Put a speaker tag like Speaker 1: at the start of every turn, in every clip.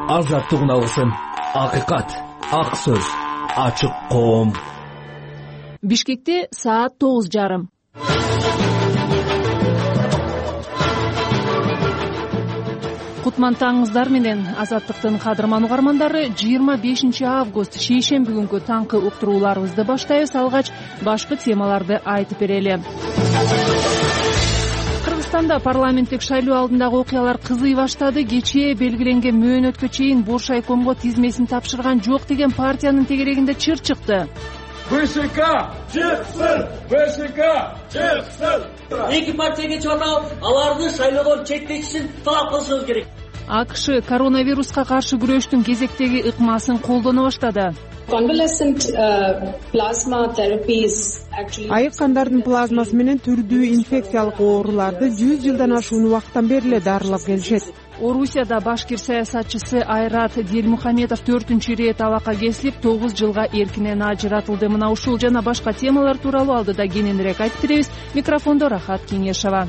Speaker 1: Азаттык алгысын, акыйкат, ак сөз, ачык коом.
Speaker 2: Бишкекте саат 9:30. Кутмантаңыздар менен Азаттыктын кадырман угармандары. 25 август шейшемби күнгү таңкы уктурууларыбызды баштайбыз. Алгач башкы темаларды айтып берели. Кыргызстанда парламенттик шайлоо алдындагы окуялар кызый баштады. Кечээ белгиленген мөөнөткө чейин Боршайкомго тизмесин тапшырган жок деген партиянын тегерегинде чыр чыкты.
Speaker 3: БШК чыксын! БШК чыксын!
Speaker 4: Эки партияга чыгып, аларды шайлоодон чектешин талап кылышыбыз керек.
Speaker 2: АКШ коронавируска каршы күрөштүн кезектеги ыкмасын колдоно баштады.
Speaker 5: Айык кандардын плазмасы менен түрдүү инфекциялык ооруларды 100 жылдан ашуун убакыттан бери эле дарылап келишет.
Speaker 2: Орусияда башкир саясатчысы Айрат Дилмухаметов 4-чү ирет абакка кесилип 9 жылга эркинен ажыратылды. Мына ушул жана башка темалар тууралуу алдыда кененирээк айтып беребиз. Микрофондо Рахат Кеңешова.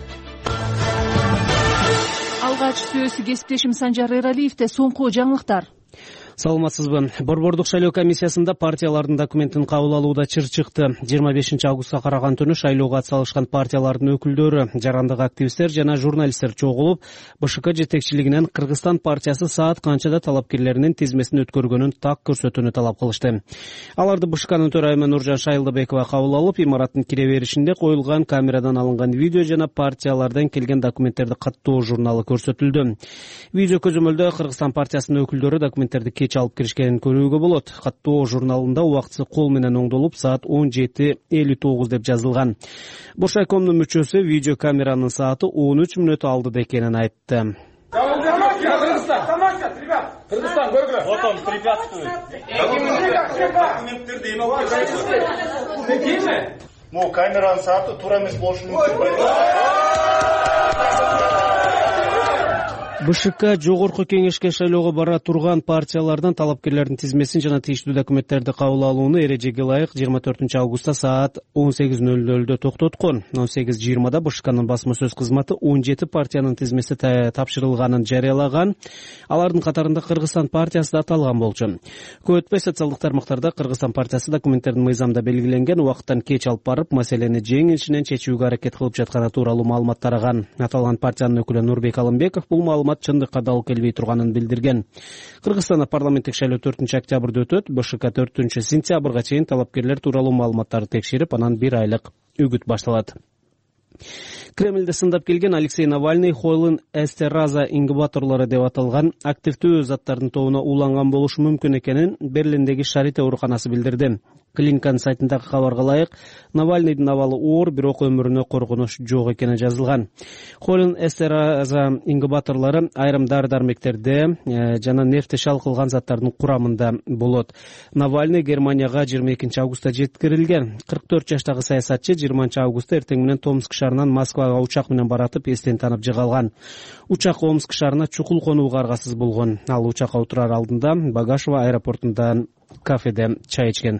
Speaker 2: Алгач сөз кесиптешим Санжар Эралиевде. Соңку жаңылыктар.
Speaker 6: Саламатсызбы. Борбордук шайлоо комиссиясында партиялардын документин кабыл алууда чыр чыкты. 25 августка караган түнү шайлоого атсалышкан партиялардын өкүлдөрү, жарандык активисттер жана журналисттер чогулуп, БШК жетекчилигинен Кыргызстан партиясы саат канчада талапкерлеринин тизмесин өткөргөнүн так көрсөтүүнү талап кылышты. Аларды БШКнын төрайымы Нуржан Шайылдыбекова кабыл алып, имараттын кире беришинде коюлган камерадан алынган видео жана партиялардан келген документтерди каттоо журналы көрсөтүлдү. Видео көзөмөлдө Кыргызстан партиясынын өкүлдөрү документтерди кеч алып киришкенин көрүүгө болот. Каттоо журналында убактысы кол менен оңдолуп саат 17:59 деп жазылган. Боршайкомдун мүчөсү видео камеранын сааты 13 мүнөт алды экенин айтты.
Speaker 3: Кыргызстан көргүлө.
Speaker 4: Потом препятствует.
Speaker 3: Документтерди эме алып келишти.
Speaker 7: Могу камеранын сааты туура эмес болушу мүмкүн.
Speaker 6: БШК жогорку кеңешке шайлоого бара турган партиялардан талапкерлердин тизмесин жана тийиштүү документтерди кабыл алууну эрежеге ылайык 24 августта саат 18:00 токтоткон. 18:20 БШКнын басма сөз кызматы 17 партиянын тизмеси тапшырылганын жарыялаган. Алардын катарында Кыргызстан партиясы да аталган болчу. Көп өтпөй социалдык тармактарда Кыргызстан партиясы документтердин мыйзамда белгиленген убакыттан кеч алып барып, маселени жеңилишинен чечүүгө аракет кылып жатканы тууралуу маалымат тараган. Аталган партиянын өкүлү Нурбек Алымбеков бул маалымат чындыкка дал келбей турганын билдирген. Кыргызстанда парламенттик шайлоо 4-октябрда өтөт. БШК 4-сентябрга чейин талапкерлер тууралуу маалыматтарды текшерип, анан 1 айлык үгүт башталат. Кремльде сындап келген Алексей Навальный Хойлын эстераза ингубаторлору деп аталган активдүү заттардын тобуна уланган болушу мүмкүн экенин Берлиндеги Шарите ооруканасы билдирди. Клиниканын сайтындагы кабарга ылайык, Навальныйдын абалы оор, бирок өмүрүнө коркунуч жок экени жазылган. Хойлын эстераза ингубаторлору айрым дары-дармектерде жана нефте шалкылган заттардын курамында болот. Навальный Германияга 22 августта жеткирилген. 44 жаштагы саясатчы 20 августта эртең менен Томск шаарынан Москвага учак менен баратып эстен танып жыгалган. Учак Омск шаарына чукул конууга аргасыз болгон. Ал учакка отурар алдында Багашова аэропортунда кафеде чай ичкен.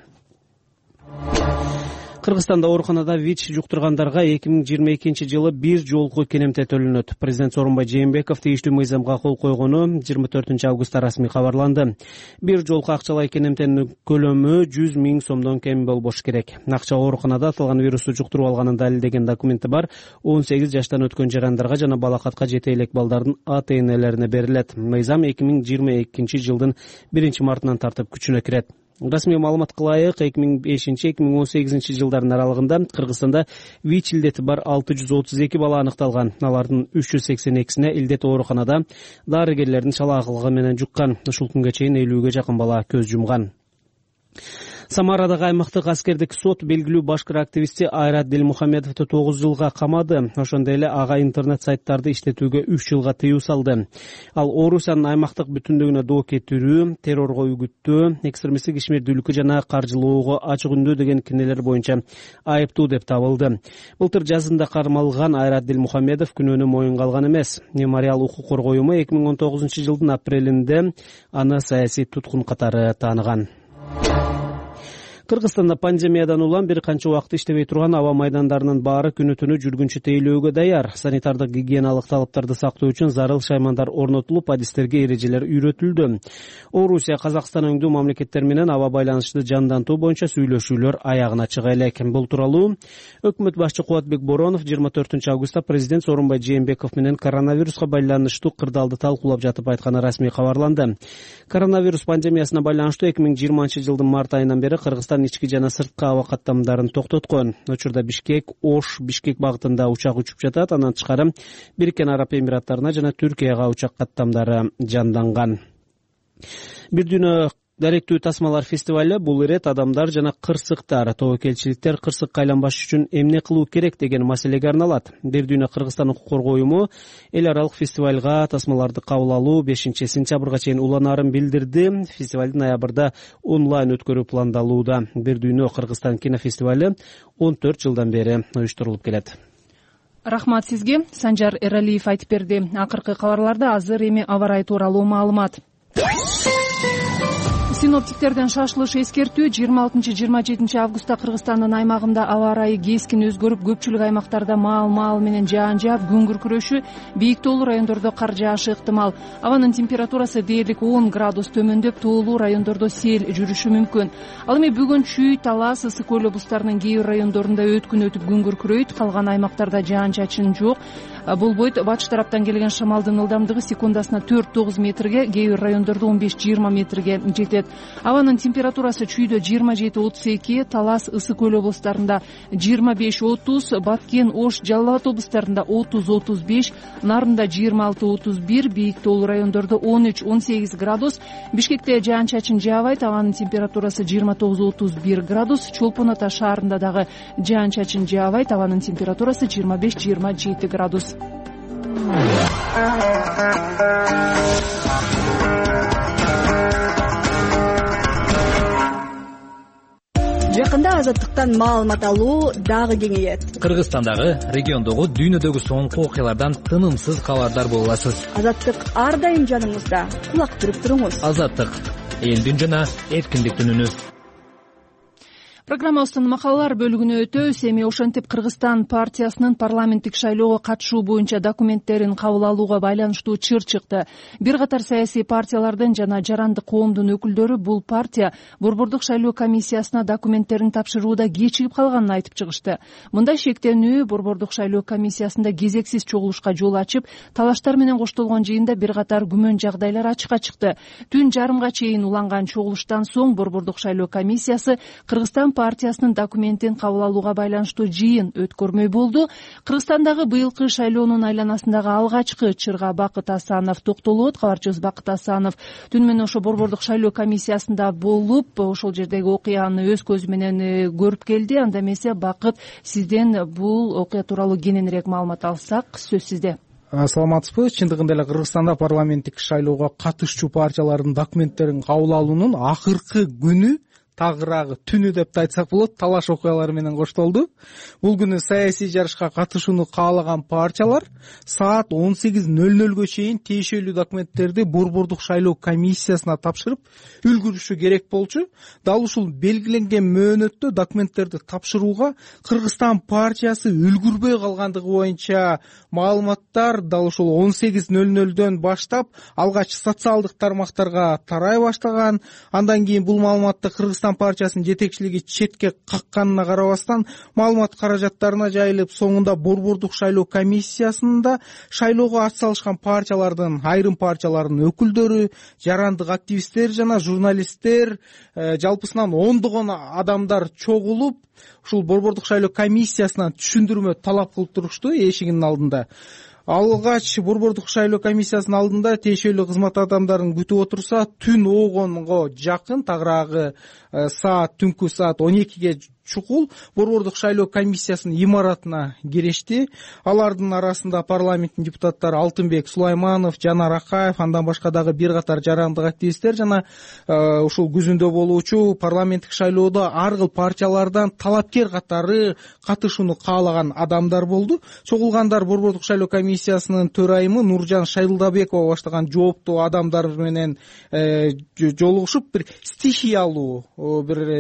Speaker 6: Кыргызстанда ооруканада ВИЧ жуктургандарга 2022 жылы бир жолку кенемте төлөнөт. Президент Сооронбай Жээнбеков тийиштүү мыйзамга кол койгону 24 августта расмий кабарланды. Бир жолку акчалай кенемтенин көлөмү 100 000 сомдон кем болбош керек. Акча ооруканада аталган вирусту жуктуруп алганын далилдеген документи бар 18 жаштан өткөн жарандарга жана балакатка жете элек балдардын ата-энелерине берилет. Мыйзам 2022 жылдын 1-мартынан тартып күчүнө кирет. Расмий маалыматка ылайык 2005-2018 жылдардын аралыгында Кыргызстанда ВИЧ илдети бар 632 бала аныкталган. Алардын 382-сине илдет ооруканада дарыгерлердин чалаакылыгы менен жуккан. Ушул күнгө чейин 50-ге жакын бала көз жумган. Самарадагы аймактык аскердик сот белгилүү башкыр активисти Айрат Дилмухаметовду 9 жылга камады. Ошондой эле ага интернет сайттарды иштетүүгө 3 жылга тыюу салды. Ал Орусиянын аймактык бүтүндүгүнө доо кетирүү, террорго үгүттөө, экстремисттик ишмердүүлүккө жана каржылоого ачык үндөө деген кирнелер боюнча айыптуу деп табылды. Былтыр жазында кармалган Айрат Дилмухаметов күнөөнү моюнга алган эмес. Мемориал укук коргоо уюму 2019 жылдын апрелинде аны саясий туткун катары тааныган. Кыргызстанда пандемиядан улам бир канча убакыт иштебей турган аба майдандарынын баары күнү түнү жүргүнчү тейлөөгө даяр. Санитардык гигиеналык талаптарды сактоо үчүн зарыл шаймандар орнотулуп, адистерге эрежелер үйрөтүлдү. Орусия, Казакстан өңдүү мамлекеттер менен аба байланышты жандантуу боюнча сүйлөшүүлөр аягына чыга элек. Бул тууралуу өкмөт башчы Кубатбек Боронов 24 августта президент Сооронбай Жээнбеков менен коронавируска байланыштуу кырдаалды талкуулап жатып айтканы расмий кабарланды. Коронавирус пандемиясына байланыштуу 2020 жылдын март айынан бери Кыргызстан ички жана сырткы аба каттамдарын токтоткон. Учурда Бишкек, Ош, Бишкек багытында учак учуп жатат. Андан тышкары Бириккен Араб Эмираттарына жана Түркияга учак каттамдары жанданган. Бир дүйнө даректүү тасмалар фестивалы бул ирет адамдар жана кырсыктар, тобокелчиликтер кырсыкка айланбаш үчүн эмне кылуу керек деген маселеге арналат. Бир дүйнө Кыргызстан укук коргоо уюму эл аралык фестивалга тасмаларды кабыл алуу 5-сентябрга чейин уланаарын билдирди. Фестивалды ноябрда онлайн өткөрүү пландалууда. Бир дүйнө Кыргызстан кинофестивалы 14 жылдан бери уюштурулуп келет.
Speaker 2: Рахмат сизге. Санжар Эралиев айтып берди. Акыркы кабарларда азыр эми аба ырайы тууралуу маалымат. Синоптиктерден шашылыш эскертүү 26-27 августта Кыргызстандын аймагында аба ырайы кескин өзгөрүп, көпчүлүк аймактарда маал менен жаан жаап, күн күркүрөшү, бийик тоолуу райондордо кар жаашы ыктымал. Абанын температурасы дээрлик 10 градус төмөндөп, тоолуу райондордо сел жүрүшү мүмкүн. Ал эми бүгүн Чүй, Талас, Ысык көл облустарынын кээ бир райондорунда өткүн өтүп күн күркүрөйт, калган аймактарда жаан-чачын жок. Болбойт. Батыш тараптан келген шамалдын ылдамдыгы секундасына 4-9 метрге, кээ бир райондордо 15-20 метрге жетет. Абанын температурасы Чүйдө 27-32, Талас, Ысык көл облустарында 25-30, Баткен, Ош, Жалал Абад облустарында 30-35, Нарында 26-31, бийик тоолуу райондордо 13-18 градус, Бишкекте жаан-чачын жаабайт, абанын температурасы 29-31 градус, Чолпон Ата шаарында дагы жаан-чачын жаабайт, абанын температурасы 25-27 градус.
Speaker 8: Жакында азаттыктан маалымат алуу дагы кеңейет.
Speaker 1: Кыргызстандагы, региондогу, дүйнөдөгү соңку окуялардан тынымсыз кабардар боло аласыз.
Speaker 8: Азаттык ар дайым жаныңызда. Кулак түрүп туруңуз.
Speaker 1: Азаттык, элдин жана эркиндиктин үнү.
Speaker 2: Программабыздын макалалар бөлүгүнө өтөбүз. Эми ошентип Кыргызстан партиясынын парламенттик шайлоого катышуу боюнча документтерин кабыл алууга байланыштуу чыр чыкты. Бир катар саясий партиялардын жана жарандык коомдун өкүлдөрү бул партия борбордук шайлоо комиссиясына документтерин тапшырууда кечигип калганын айтып чыгышты. Мындай шектенүү борбордук шайлоо комиссиясында кезексиз чогулушка жол ачып, талаштар менен коштолгон жыйында бир катар күмөн жагдайлар ачыкка чыкты. Түн жарымга чейин уланган чогулуштан соң борбордук шайлоо комиссиясы Кыргызстан партиясынын документин кабыл алууга байланыштуу жыйын өткөрмөй болду. Кыргызстандагы быйылкы шайлоонун айланасындагы алгачкы чырга Бакыт Асанов токтолот. Кабарчыбыз Бакыт Асанов түн менен ошо борбордук шайлоо комиссиясында болуп, ошол жердеги окуяны өз көзү менен көрүп келди. Анда эмесе Бакыт, сизден бул окуя тууралуу кененирээк маалымат алсак, сөз сизде.
Speaker 9: Саламатсызбы? Чындыгында эле Кыргызстанда парламенттик шайлоого катышчу партиялардын документтерин кабыл алуунун акыркы күнү, тагыраагы түнү деп да айтсак болот, талаш окуялары менен коштолду. Бул күнү саясий жарышка катышууну каалаган партиялар саат 18:00 чейин тиешелүү документтерди борбордук шайлоо комиссиясына тапшырып үлгүрүшү керек болчу. Дал ушул белгиленген мөөнөттө документтерди тапшырууга Кыргызстан партиясы үлгүрбөй калгандыгы боюнча маалыматтар дал ушул 18:00дөн баштап алгач социалдык тармактарга тарай баштаган. Андан кийин бул маалыматты Кыргызстан партиясынын жетекчилиги четке какканына карабастан маалымат каражаттарына жайылып, соңунда борбордук шайлоо комиссиясында шайлоого ат салышкан партиялардын, айрым партиялардын өкүлдөрү, жарандык активисттер жана журналисттер, жалпысынан ондогон адамдар чогулуп, ушул борбордук шайлоо комиссиясынан түшүндүрмө талап кылып турушту эшигинин алдында. Алгач борбордук шайлоо комиссиясынын алдында тиешелүү кызмат адамдарын күтүп отурса, түн оогонго жакын, тагыраагы түнкү саат 12ге чукул борбордук шайлоо комиссиясынын имаратына кирешти. Алардын арасында парламенттин депутаттары Алтынбек Сулайманов, Жанар Акаев, андан башка дагы бир катар жарандык активисттер жана ушул күзүндө болуучу парламенттик шайлоодо ар кыл партиялардан талапкер катары катышууну каалаган адамдар болду. Чогулгандар борбордук шайлоо комиссиясынын төрайымы Нуржан Шайлдабекова баштаган жооптуу адамдар менен жолугушуп, бир стихиялуу, бир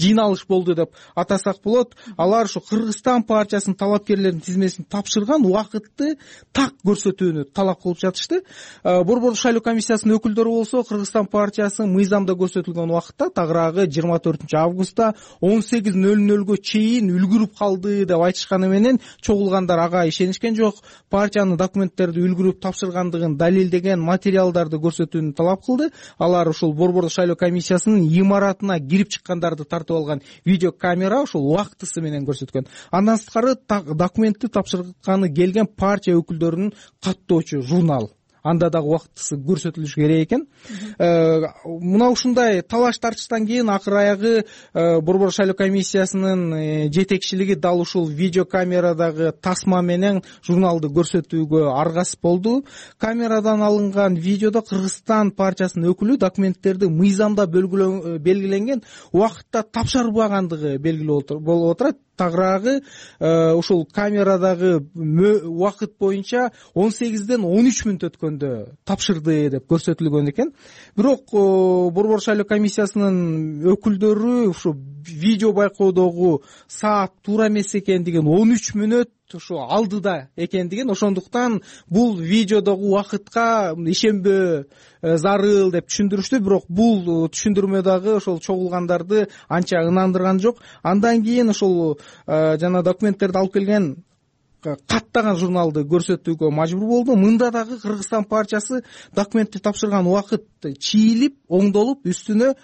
Speaker 9: жыйналыш болду деп атасак болот. Алар ушу Кыргызстан партиясынын талапкерлеринин тизмесин тапшырган убакытты так көрсөтүүнү талап кылып жатышты. Борбордук шайлоо комиссиясынын өкүлдөрү болсо Кыргызстан партиясынын мыйзамда көрсөтүлгөн убакытта тагыраагы 24 августта 18:00 чейин үлгүрүп калды деп айтышканы менен чогулгандар ага ишенишкен жок. Партиянын документтерди үлгүрүп тапшыргандыгын далилдеген материалдарды көрсөтүүнү талап кылды. Алар ушул борбордук шайлоо комиссиясынын имаратына кирип чыккандарды тартып алган видеокамера ушул убактысы менен көрсөткөн. Андан сырткары документти тапшырганы келген партия өкүлдөрүнүн каттоочу журнал. Анда дагы убактысы көрсөтүлүш керек экен. Мына ушундай талаш тартыштан кийин акыр аягы борбордук шайлоо комиссиясынын жетекчилиги дал ушул видеокамерадагы тасма менен журналды көрсөтүүгө аргасыз болду. Камерадан алынган видеодо Кыргызстан партиясынын өкүлү документтерди мыйзамда белгиленген убакытта тапшырбагандыгы белгилүү болуп отурат. Тагыраагы ушул камерадагы убакыт боюнча 18ден 13 мүнөт өткөндө тапшырды деп көрсөтүлгөн экен. Бирок борбордук шайлоо комиссиясынын өкүлдөрү ушу видео байкоодогу саат туура эмес экендигин, 13 мүнөт ушу алдыда экендигин, ошондуктан бул видеодогу убакытка ишенбөө зарыл деп түшүндүрүштү. Бирок бул түшүндүрмө дагы ошол чогулгандарды анча ынандырган жок. Андан кийин ошол жана документтерди алып келген каттаган журналды көрсөтүүгө мажбур болду. Мында дагы Кыргызстан партиясы документти тапшырган убакыт чийилип, оңдолуп, үстүнө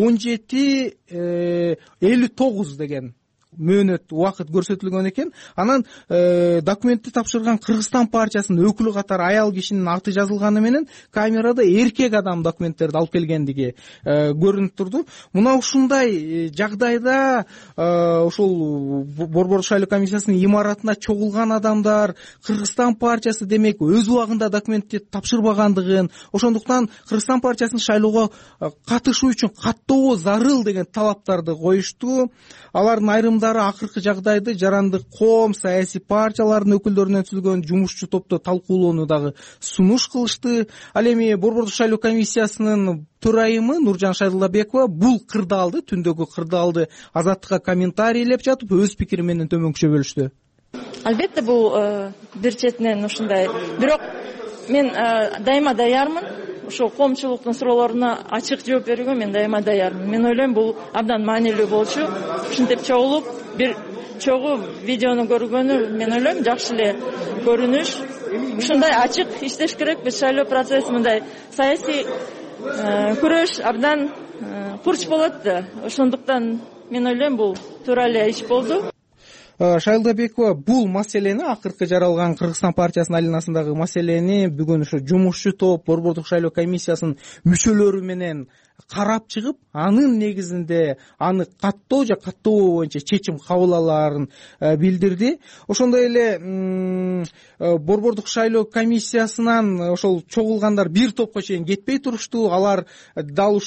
Speaker 9: 17:59 деген мөөнөт убакыт көрсөтүлгөн экен. Анан документти тапшырган Кыргызстан партиясынын өкүлү катары аял кишинин аты жазылганы менен камерада эркек адам документтерди алып келгендиги көрүнүп турду. Мына ушундай жагдайда ушул борбордук шайлоо комиссиясынын имаратына чогулган адамдар Кыргызстан партиясы демек өз убагында документти тапшырбагандыгын, ошондуктан Кыргызстан партиясынын шайлоого катышуу үчүн каттоо зарыл деген талаптарды коюшту. Алардын айрымдары акыркы жагдайды жарандык коом, саясий партиялардын өкүлдөрүнөн түзүлгөн жумушчу топто талкуулоону дагы сунуш кылышты. Ал эми борбордук шайлоо комиссиясынын төрайымы Нуржан Шайдуллабекова бул кырдаалды, түндөгү кырдаалды Азаттыкка комментарийлеп жатып, өз пикири менен төмөнкүчө бөлүштү.
Speaker 10: Албетте бул бир четинен ушундай. Бирок мен дайыма даярмын. Ошол коомчулуктун суроолоруна ачык жооп берүүгө мен дайыма даярмын. Мен ойлойм бул абдан маанилүү болчу. Ушинтип чогулуп бир чогуу видеону көргөнү мен ойлойм жакшы эле көрүнүш. Ушундай ачык иштеш керек. Биз шайлоо процесси мындай саясий күрөш абдан курч болот да. Ошондуктан мен ойлойм бул туура эле иш болду.
Speaker 9: Шайлдабекова бул маселени, акыркы жаралган Кыргызстан партиясынын алинасындагы маселени бүгүн ушу жумушчу топ борбордук шайлоо комиссиясынын мүчөлөрү менен карап чыгып, анын негизинде аны каттоо же каттообоо боюнча чечим кабыл алаарын билдирди. Ошондой эле борбордук шайлоо комиссиясынан ошол чогулгандар бир топко чейин кетпей турушту. Алар дал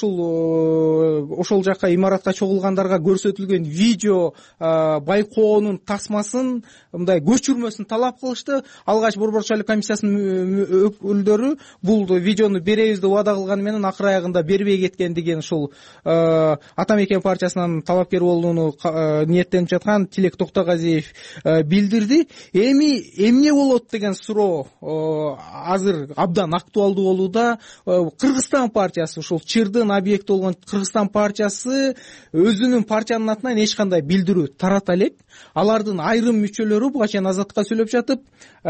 Speaker 9: ошол жака имаратка чогулгандарга көрсөтүлгөн видео байкоонун тасмасын, мындай көчүрмөсүн талап кылышты. Алгач борбордук шайлоо комиссиясынын өкүлдөрү бул видеону беребиз деп убада кылганы менен акыр аягында бербей кеткендигин ушул Ата Мекен партиясынан талапкер болууну ниеттенип жаткан Тилек Токтогазиев билдирди. Эми эмне болот деген суроо азыр абдан актуалдуу болууда. Кыргызстан партиясы, ушул чырдын объекти болгон Кыргызстан партиясы өзүнүн партиянын атынан эч кандай билдирүү тарата элек. Алардын айрым мүчөлөрү буга чейин Азаттыкка сүйлөп жатып,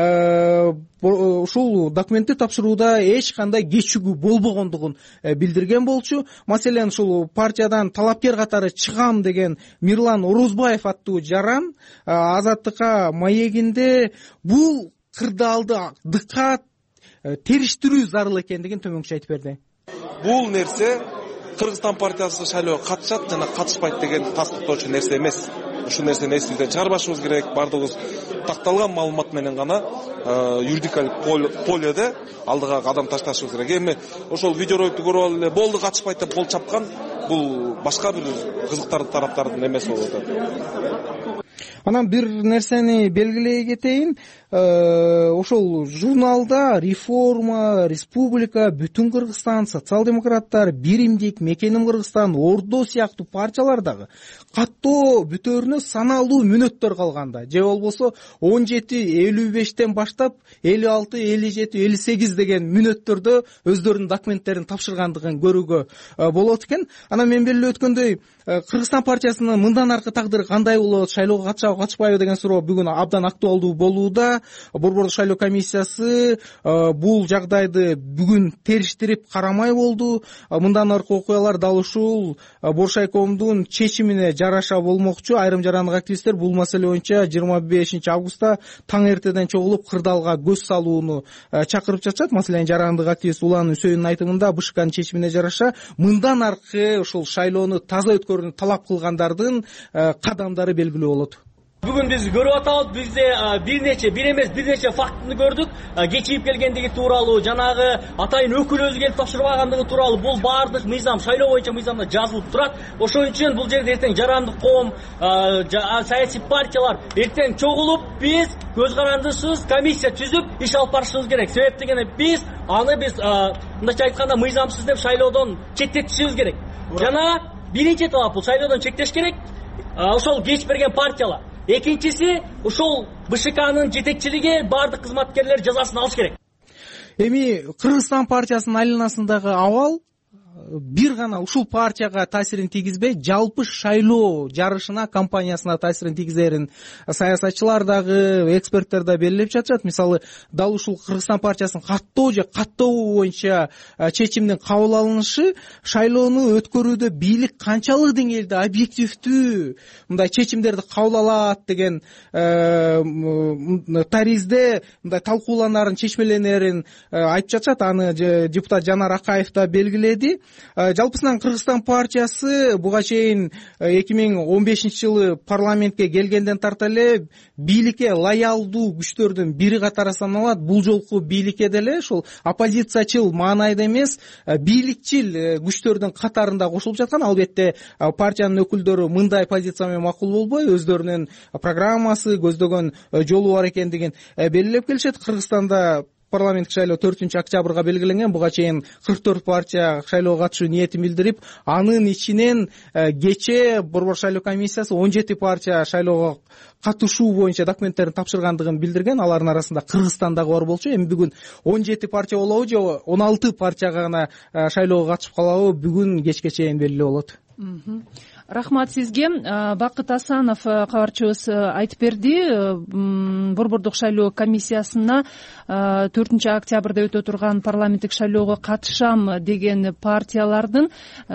Speaker 9: ушул документти тапшырууда эч кандай кечигүү болбогондугун билдирген болчу. Маселен ушул партиядан талапкер катары чыгам деген Мирлан Орозбаев аттуу жаран Азаттыкка маегинде бул кырдаалды дыккат териштирүү зарыл экендигин төмөнкүчө айтып берди.
Speaker 11: Бул нерсе Кыргызстан партиясы шайлоого катышат жана катышпайт деген тастыктоочу нерсе эмес. Ушул нерсени эсибизден чыгарбашыбыз керек. Бардыгыбыз такталган маалымат менен гана юридикалык поледе алдыга кадам ташташыбыз керек. Эми ошол видеороликтти көрүп алып эле болду катышпайт деп кол чапкан бул башка бир кызыктардуу тараптардын эмеси болуп атат.
Speaker 9: Анан бир нерсени белгилей кетейин, ошол журналда Реформа, Республика, Бүтүн Кыргызстан, Социал-демократтар, Биримдик, Мекеним Кыргызстан, Ордо сыяктуу партиялар дагы каттоо бүтөөрүнө саналуу мүнөттөр калганда, же болбосо 17-55 баштап 56, 57, 58 деген мүнөттөрдө өздөрүнүн документтерин тапшыргандыгын көрүүгө болот экен. Анан мен белгилеп өткөндөй, Кыргызстан партиясынын мындан аркы тагдыры кандай болот, шайлоого катышабы катышпайбы деген суроо бүгүн абдан актуалдуу болууда. Борбордук шайлоо комиссиясы бул жагдайды бүгүн териштирип карамай болду. Мындан аркы окуялар дал ушул Боршайкомдун чечимине жараша болмокчу. Айрым жарандык активисттер бул маселе боюнча 25 августта таң эртеден чогулуп кырдаалга көз салууну чакырып жатышат. Маселен, жарандык активист Улан Үсөйүндүн айтымында БШКнын чечимине жараша мындан аркы ушул шайлоону таза өткөрүүнү талап кылгандардын кадамдары белгилүү болот.
Speaker 4: Бүгүн биз көрүп атабыз, бизде бир нече фактыны көрдүк. Кечигип келгендиги тууралуу, жанагы атайын өкүл өзү келип тапшырбагандыгы тууралуу бул баардык мыйзам, шайлоо боюнча мыйзамда жазылып турат. Ошон үчүн бул жерде эртең жарандык коом, саясий партиялар эртең чогулуп, биз көз карандысыз комиссия түзүп иш алып барышыбыз керек. Себеп дегенде биз мындайча айтканда мыйзамсыз деп шайлоодон четтетишибиз керек. Жана биринчи талап бул шайлоодон чектеш керек. Ошол кеч берген партиялар. Экинчиси, ушул БШКнын жетекчилиги бардык кызматкерлер жазасын алыш керек.
Speaker 9: Эми Кыргызстан партиясынын айланасындагы абал бир гана ушул партияга таасирин тийгизбей, жалпы шайлоо жарышына, кампаниясына таасирин тийгизерин саясатчылар дагы, эксперттер да белгилеп жатышат. Мисалы, дал ушул Кыргызстан партиясынын каттоо же каттообу боюнча чечимдин кабыл алынышы шайлоону өткөрүүдө бийлик канчалык деңгээлде объективдүү мындай чечимдерди кабыл алат деген таризде мындай талкууланарын, чечмеленерин айтып жатышат. Аны депутат Жанар Акаев да белгиледи. Жалпысынан Кыргызстан партиясы буга чейин 2015-жылы парламентке келгенден тарта эле бийликке лоялдуу күчтөрдүн бири катары саналат. Бул жолку бийликке деле ушул оппозициячыл маанайда эмес, бийликчил күчтөрдүн катарында кошулуп жаткан. Албетте партиянын өкүлдөрү мындай позиция менен макул болбой, өздөрүнүн программасы, көздөгөн жолу бар экендигин белгилеп келишет. Кыргызстанда парламенттик шайлоо 4-октябрга белгиленген. Буга чейин 44 партия шайлоого катышуу ниетин билдирип, анын ичинен кечээ Борбор шайлоо комиссиясы 17 партия шайлоого катышуу боюнча документтерин тапшыргандыгын билдирген. Алардын арасында Кыргызстан дагы бар болчу. Эми бүгүн 17 партия болобу же 16 партияга гана шайлоого катышып калабы, бүгүн кечке чейин белгилүү болот.
Speaker 2: Рахмат сизге. Бакыт Асанов кабарчыбыз айтып берди. Борбордук шайлоо комиссиясына 4-октябрда өтө турган парламенттик шайлоого катышам деген партиялардын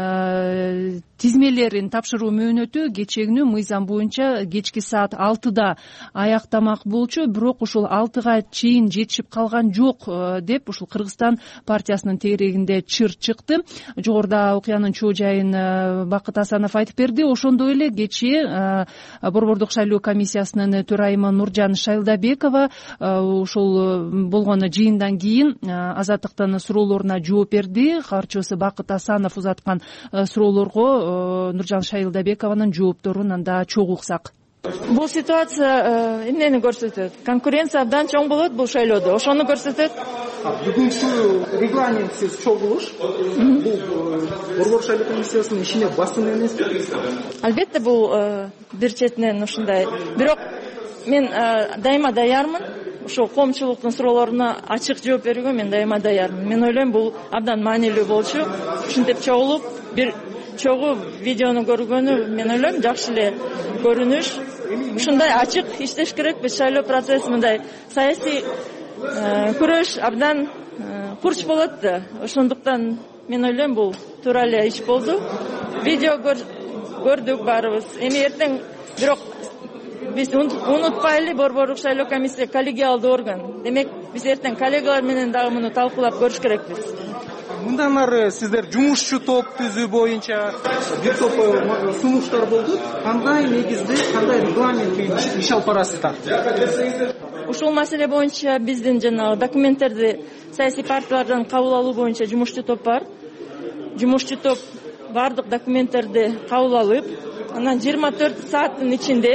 Speaker 2: тизмелерин тапшыруу мөөнөтү кечегүнү мыйзам боюнча кечки саат 6-да аяктамак болчу. Бирок ушул 6-га чейин жетишип калган жок деп ушул Кыргызстан партиясынын тегерегинде чыр чыкты. Жогоруда окуянын чоо жайын Бакыт Асанов айтып берди. Ошондой эле кечээ Борбордук шайлоо комиссиясынын төрайымы Нуржан Шайлдабекова ушул болгон жыйындан кийин Азаттыктын суроолоруна жооп берди. Кабарчыбыз Бакыт Асанов узаткан суроолорго Нуржан Шайлдабекованын жоопторун анда чогуу уксак.
Speaker 10: Бул ситуация эмнени көрсөтөт? Конкуренция абдан чоң болот бул шайлоодо. Ошону көрсөтөт.
Speaker 9: Бүгүнкү регламентсиз чогулуш бул Борбор шайлоо комиссиясынын ишине басым эмеспи?
Speaker 10: Албетте бул бир четинен ушундай. Бирок мен дайыма даярмын. Ошол коомчулуктун суроолоруна ачык жооп берүүгө мен дайыма даярмын. Мен ойлойм бул абдан маанилүү болчу. Ушинтип чогулуп бир чогуу видеону көргөнү мен ойлойм жакшы эле көрүнүш. Ушундай ачык иштеш керек. Биз шайлоо процесси мындай саясий күрөш абдан курч болот да. Ошондуктан мен ойлойм бул туура эле иш болду. Видео көрдүк баарыбыз. Эми эртең бирок биз унутпайлы, Борборлук шайлоо комиссия коллегиалдуу орган. Демек биз эртең коллегалар менен дагы муну талкуулап көрүш керекпиз.
Speaker 9: Мындан ары сиздер жумушчу топ түзүү боюнча бир топ сунуштар болду. Кандай негизде, кандай регламент менен иш алып барасыздар?
Speaker 10: Ушул маселе боюнча биздин жанагы документтерди саясий партиялардан кабыл алуу боюнча жумушчу топ бар. Жумушчу топ бардык документтерди кабыл алып, анан 24 сааттын ичинде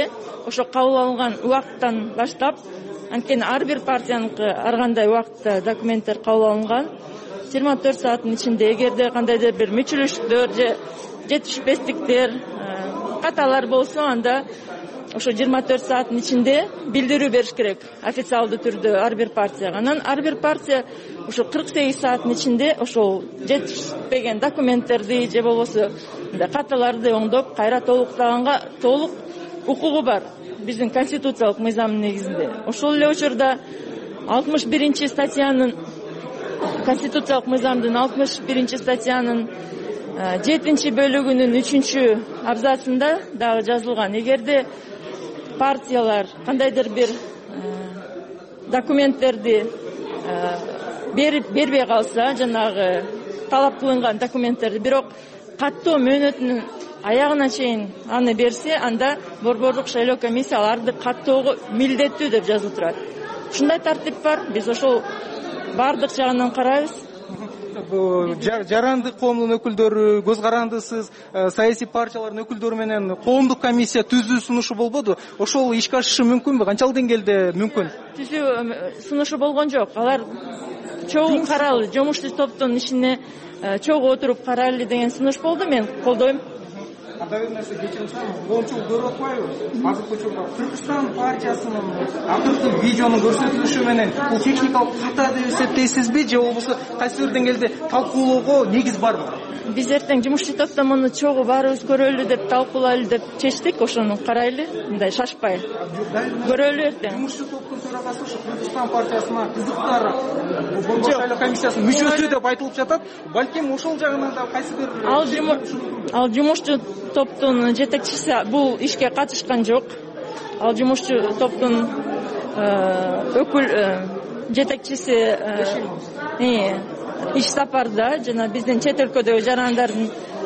Speaker 10: ошо кабыл алынган убакыттан баштап, анткени ар бир партияныкы ар кандай убакытта документтер кабыл алынган, 24 сааттын ичинде эгерде кандайдыр бир мүчүлүштүктөр же жетишпестиктер, каталар болсо, анда ошо 24 сааттын ичинде билдирүү бериш керек официалдуу түрдө ар бир партияга. Анан ар бир партия ошо 48 сааттын ичинде ошол жетишпеген документтерди же болбосо каталарды оңдоп кайра толуктаганга толук укугу бар биздин конституциялык мыйзамдын негизинде. Ошол эле учурда 61 статьянын конституциялык мыйзамдын 61 статьянын 7 бөлүгүнүн 3 абзацында дагы жазылган. Эгерде партиялар кандайдыр бир документтерди бербей калса, жанагы талап кылынган документтерди, бирок каттоо мөөнөтүнүн аягына чейин аны берсе, анда борбордук шайлоо комиссия аларды каттоого милдеттүү деп жазылып турат. Ушундай тартип бар. Биз ошол бардык жагынан карайбыз.
Speaker 9: Жарандык коомдун өкүлдөрү, көз карандысыз саясий партиялардын өкүлдөрү менен коомдук комиссия түзүү сунушу болбоду. Ошол ишке ашышы мүмкүнбү? Канчалык деңгээлде мүмкүн?
Speaker 10: Түзүү сунушу болгон жок. Алар чогуу карайлы, жумуштуу топтун ишине чогуу отуруп карайлы деген сунуш болду. Мен колдойм.
Speaker 9: Анда бир нерсе кечирип сурайм, коомчулук көрүп атпайбы? Азыркы учурда Кыргызстан партиясынын акыркы видеонун көрсөтүлүшү менен бул техникалык ката деп эсептейсизби, же болбосо кайсы бир деңгээлде талкуулоого негиз барбы?
Speaker 10: Биз эртең жумушчу топтон муну чогуу баарыбыз көрөлү деп, талкуулайлы деп чечтик. Ошону карайлы, мындай шашпай көрөлү эртең.
Speaker 9: Жумушчу топтун төрагасы ушу Кыргызстан партиясына кызыктар борбор шайлоо комиссиясынын мүчөсү деп айтылып жатат. Балким ошол жагынан да кайсы бир
Speaker 10: ал жумушчу топтун жетекчиси бул ишке катышкан жок. Ал жумушчу топтун жетекчиси иш сапарда, жана биздин чет өлкөдөгү жарандардын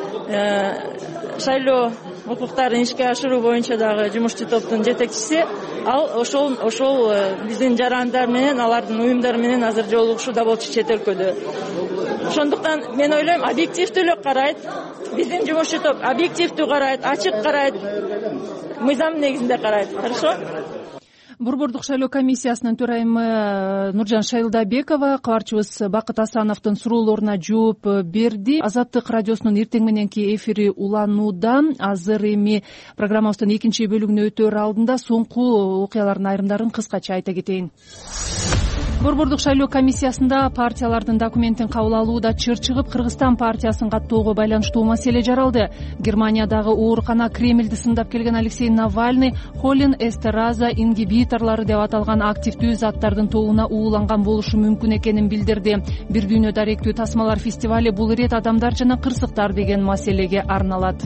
Speaker 10: шайлоо укуктарын ишке ашыруу боюнча дагы жумушчу топтун жетекчиси. Ал ошол биздин жарандар менен, алардын уюмдары менен азыр жолугушууда болчу чет өлкөдө. Ошондуктан мен ойлойм, объективдүү эле карайт. Биздин жумушчу топ объективдүү карайт, ачык карайт, мыйзам негизинде карайт. Хорошо?
Speaker 2: Борбордук шайлоо комиссиясынын төрайымы Нуржан Шайлдабекова кабарчыбыз Бакыт Асановдун суроолоруна жооп берди. Азаттык радиосунун эртең мененки эфири уланууда. Азыр эми программабыздын экинчи бөлүгүнө өтөр алдында соңку окуялардын айрымдарын кыскача айта кетейин. Борбордук шайлоо комиссиясында партиялардын документин кабыл алууда чыр чыгып, Кыргызстан партиясын каттоого байланыштуу маселе жаралды. Германиядагы оорукана Кремльди сындап келген Алексей Навальный холин эстераза ингибиторлору деп аталган активдүү заттардын тобуна ууланган болушу мүмкүн экенин билдирди. Бир дүйнө даректүү тасмалар фестивали бул ирет адамдар жана кырсыктар деген маселеге арналат.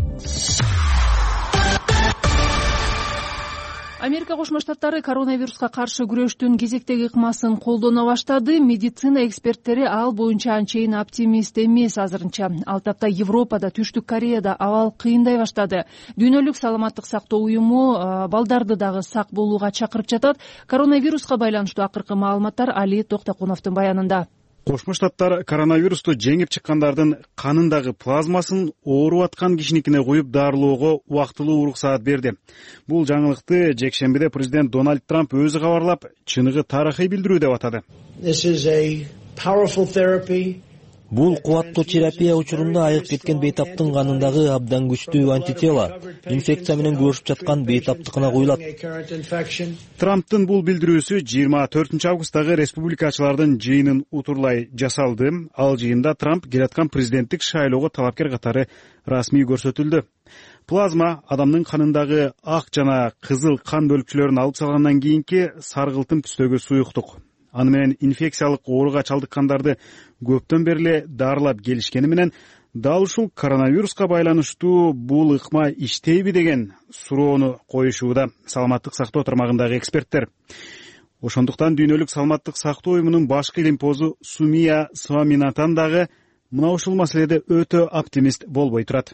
Speaker 2: Америка Кошмо Штаттары коронавируска каршы күрөштүн кезектеги ыкмасын колдоно баштады. Медицина эксперттери ал боюнча анчейин оптимист эмес азырынча. Ал тапта Европада, Түштүк Кореяда абал кыйындай баштады. Дүйнөлүк саламаттык сактоо уюму балдарды дагы сак болууга чакырып жатат. Коронавируска байланыштуу акыркы маалыматтар Али Токтокуновдун баянында.
Speaker 12: Кошмо Штаттар коронавирусту жеңип чыккандардын канындагы плазмасын ооруп аткан кишиникине куюп дарылоого убактылуу уруксаат берди. Бул жаңылыкты жекшембиде президент Дональд Трамп өзү кабарлап, чыныгы тарыхый билдирүү деп атады.
Speaker 1: Бул кубаттуу терапия учурунда айык кеткен бейтаптын канындагы абдан күчтүү антитело инфекция менен күрөшүп жаткан бейтаптыкына куюлат.
Speaker 12: Трамптын бул билдирүүсү 24 августтагы республикачылардын жыйынын утурлай жасалды. Ал жыйында Трамп келаткан президенттик шайлоого талапкер катары расмий көрсөтүлдү. Плазма адамдын канындагы ак жана кызыл кан бөлүкчөлөрүн алып салгандан кийинки саргылтым түстөгү суюктук. Аны менен инфекциялык ооруга чалдыккандарды көптөн бери эле дарылап келишкени менен дал ушул коронавируска байланыштуу бул ыкма иштейби деген суроону коюшууда саламаттык сактоо тармагындагы эксперттер. Ошондуктан дүйнөлүк саламаттык сактоо уюмунун башкы илимпозу Сумия Сваминатан дагы мына ушул маселеде өтө оптимист болбой турат.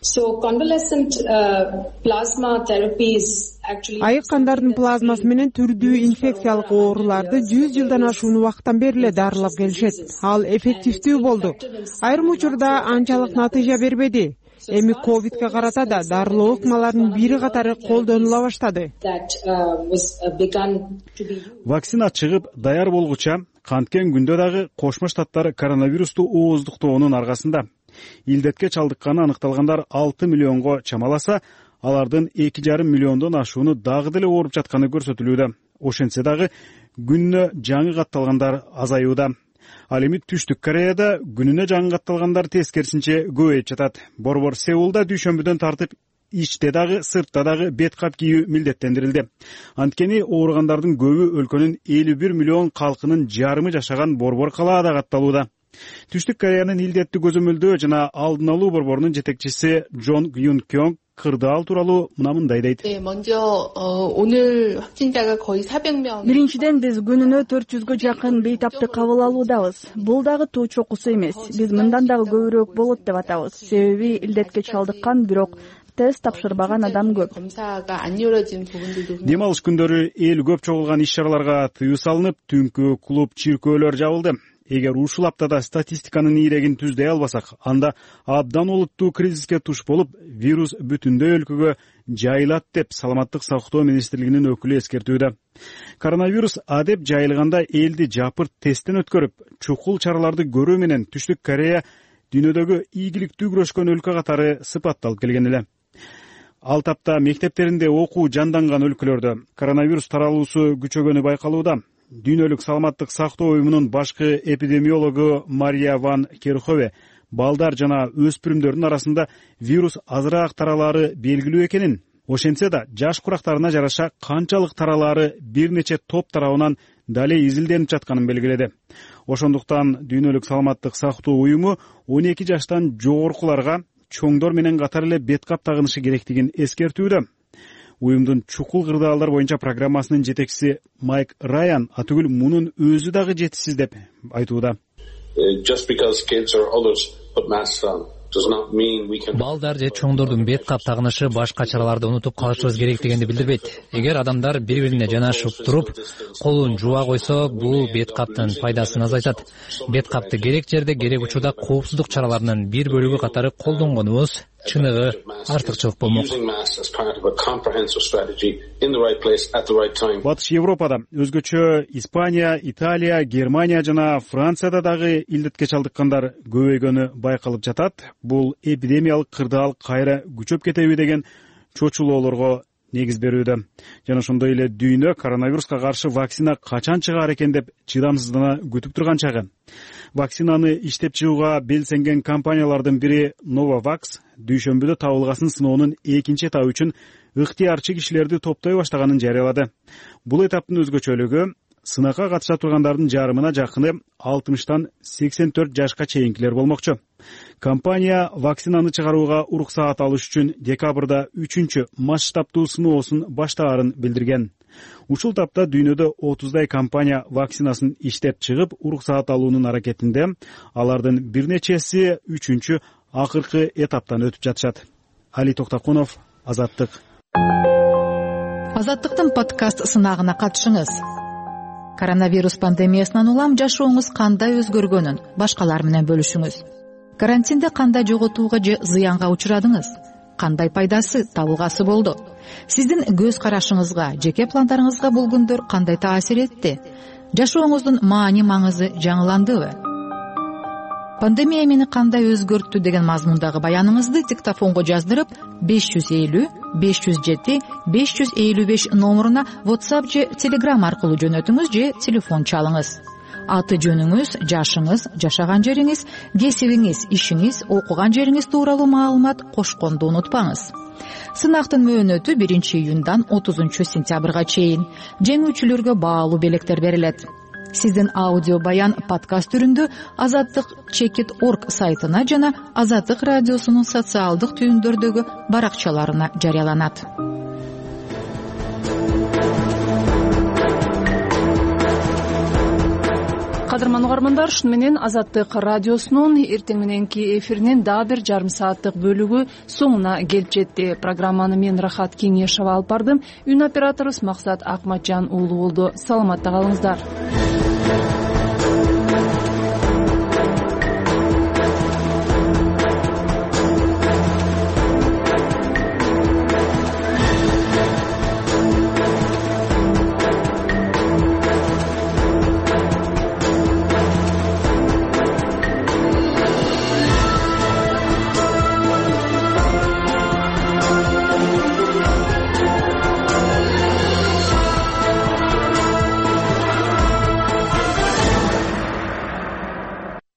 Speaker 5: Айык кандардын плазмасы менен түрдүү инфекциялык ооруларды 100 жылдан ашуун убакыттан бери эле дарылап келишет. Ал эффективдүү болду. Айрым учурда анчалык натыйжа бербеди. Эми ковидке карата да дарылоо ыкмаларынын бири катары колдонула баштады.
Speaker 12: Вакцина чыгып даяр болгуча канткен күндө дагы Кошмо Штаттар коронавирусту ооздуктоонун аркасында. Илдетке чалдыкканы аныкталгандар 6 миллионго чамаласа, алардын 2,5 миллиондон ашууну дагы деле ооруп жатканы көрсөтүлүүдө. Ошентсе дагы күнүнө жаңы катталгандар азаюуда. Ал эми Түштүк Кореяда күнүнө жаңы катталгандар тескерисинче көбөйүп жатат. Борбор Сеулда дүйшөмбүдөн тартып ичте дагы сыртта дагы бет кап кийүү милдеттендирилди. Анткени ооругандардын көбү өлкөнүн 51 миллион калкынын жарымы жашаган борбор калаада катталууда. Түштүк Кореянын илдетти көзөмөлдөө жана алдын алуу борборунун жетекчиси Джон Гюн Кёнг кырдаал тууралуу мындай дейт.
Speaker 8: Биринчиден биз күнүнө 400гө жакын бейтапты кабыл алуудабыз. Бул дагы туу чокусу эмес. Биз мындан дагы көбүрөөк болот деп атабыз. Себеби илдетке чалдыккан, бирок тест тапшырбаган адам көп.
Speaker 12: Дем алыш күндөрү эл көп чогулган иш-чараларга тыюу салынып, түнкү клуб, чиркөөлөр жабылды. Эгер ушул аптада статистиканын ийрегин түздөй албасак, анда абдан олуттуу кризиске туш болуп, вирус бүтүндөй өлкөгө жайылат деп Саламаттык сактоо министрлигинин өкүлү эскертүүдө. Коронавирус адеп жайылганда элди жапырт тесттен өткөрүп, чукул чараларды көрүү менен Түштүк Корея дүйнөдөгү ийгиликтүү күрөшкөн өлкө катары сыпатталып келген эле. Ал тапта мектептеринде окуу жанданган өлкөлөрдө коронавирус таралуусу күчөгөнү байкалууда. Дүйнөлүк саламаттык сактоо уюмунун башкы эпидемиологу Мария Ван Керхове балдар жана өспүрүмдөрдүн арасында вирус азыраак таралаары белгилүү экенин, ошентсе да жаш курактарына жараша канчалык таралаары бир нече топ тарабынан дале изилденип жатканын белгиледи. Ошондуктан дүйнөлүк саламаттык сактоо уюму 12 жаштан жогоркуларга чоңдор менен катар эле бет кап тагынышы керектигин эскертүүдө. Уюмдун чукул кырдаалдар боюнча программасынын жетекчиси Майк Райан атүгүл мунун өзү дагы жетишсиз деп айтууда.
Speaker 13: Балдар же чоңдордун бет кап тагынышы башка чараларды унутуп калышыбыз керек дегенди билдирбейт. Эгер адамдар бири-бирине жанашып туруп, колун жууа койсо, бул бет каптын пайдасын азайтат. Бет капты керек жерде, керек учурда коопсуздук чараларынын бир бөлүгү катары колдонгонубуз чыныгы артыкчылык болмок.
Speaker 12: Батыш Европада, өзгөчө Испания, Италия, Германия жана Францияда дагы илдетке чалдыккандар көбөйгөнү байкалып жатат. Бул эпидемиялык кырдаал кайра күчөп кетеби деген чочулоолорго негиз берүүдө. Жана ошондой эле дүйнө коронавируска каршы вакцина качан чыгаар экен деп чыдамсыздана күтүп турган чагы. Вакцинаны иштеп чыгууга белсенген компаниялардын бири Novavax дүйшөмбүдө табылгасын сыноонун экинчи этабы үчүн ыктыярчы кишилерди топтой баштаганын жарыялады. Бул этаптын өзгөчөлүгү сынакка катыша тургандардын жарымына жакыны 60-тан 84 жашка чейинкилер болмокчу. Компания вакцинаны чыгарууга уруксаат алыш үчүн декабрда 3-чү масштабтуу сыноосун баштаарын билдирген. Ушул тапта дүйнөдө 30дай компания вакцинасын иштеп чыгып, уруксаат алуунун аракетинде, алардын бир нечеси 3-чү акыркы этаптан өтүп жатышат. Али Токтакунов, Азаттык.
Speaker 14: Азаттыктын подкаст сынагына катышыңыз. Коронавирус пандемиясынан улам жашооңуз кандай өзгөргөнүн башкалар менен бөлүшүңүз. Карантинде кандай жоготууга же зыянга учурадыңыз? Кандай пайдасы, табылгасы болду? Сиздин көз карашыңызга, жеке пландарыңызга бул күндөр кандай таасир этти? Жашооңуздун маани-маңызы жаңыландыбы? Пандемия мени кандай өзгөрттү деген мазмундагы баяныңызды диктофонго жаздырып 550 507 555 номуруна WhatsApp же Telegram аркылуу жөнөтүңүз же телефон чалыңыз. Аты жөнүңүз, жашыңыз, жашаган жериңиз, кесибиңиз, ишиңиз, окуган жериңиз тууралуу маалымат кошконду унутпаңыз. Сынактын мөөнөтү 1-июндан 30-сентябрга чейин. Жеңүүчүлөргө баалуу белектер берилет. Сиздин аудио баян подкаст түрүндө Азаттык Check.org сайтына жана Азаттык радиосунун социалдык түйүндөрдөгү баракчаларына жарыяланат.
Speaker 2: Кадырман угармандар, шуну менен Азаттык радиосунун эртең мененки эфиринин дагы бир жарым сааттык бөлүгү соңуна келип жетти. Программаны мен Рахат Кеңешова алып бардым. Үн операторубуз Максат Акматжан уулу болду. Саламатта калыңыздар.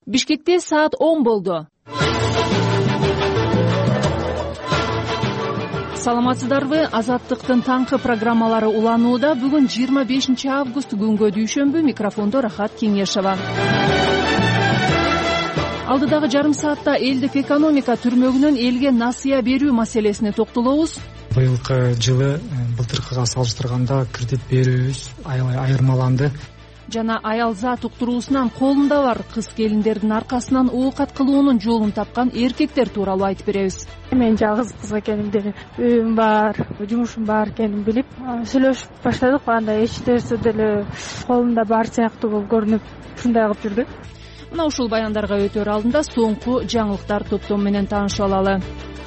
Speaker 2: Бишкекте саат 10 болду. Саламатсыздарбы? Азаттыктын таңкы программалары уланууда. Бүгүн 25 август күнгө дүйшөмбү. Микрофондо Рахат Кеңешова. Алдыдагы жарым саатта элдик экономика түрмөгүнөн элге насыя берүү маселесине токтолобуз.
Speaker 15: Быйылкы жылы былтыркыга салыштырганда кредит берүүбүз айырмаланды.
Speaker 2: Жана аял зат уктуруусунан колунда бар кыз келиндердин аркасынан оокат кылуунун жолун тапкан эркектер тууралуу айтып беребиз.
Speaker 16: Мен жалгыз кыз экенимди, үйүм бар, жумушум бар экенин билип сүйлөшүп баштадык. Анда эч нерсе деле колунда бар сыяктуу болуп көрүнүп ушундай кылып жүрдү.
Speaker 2: Мына ушул баяндарга өтөр алдында соңку жаңылыктар топтому менен таанышып алалы.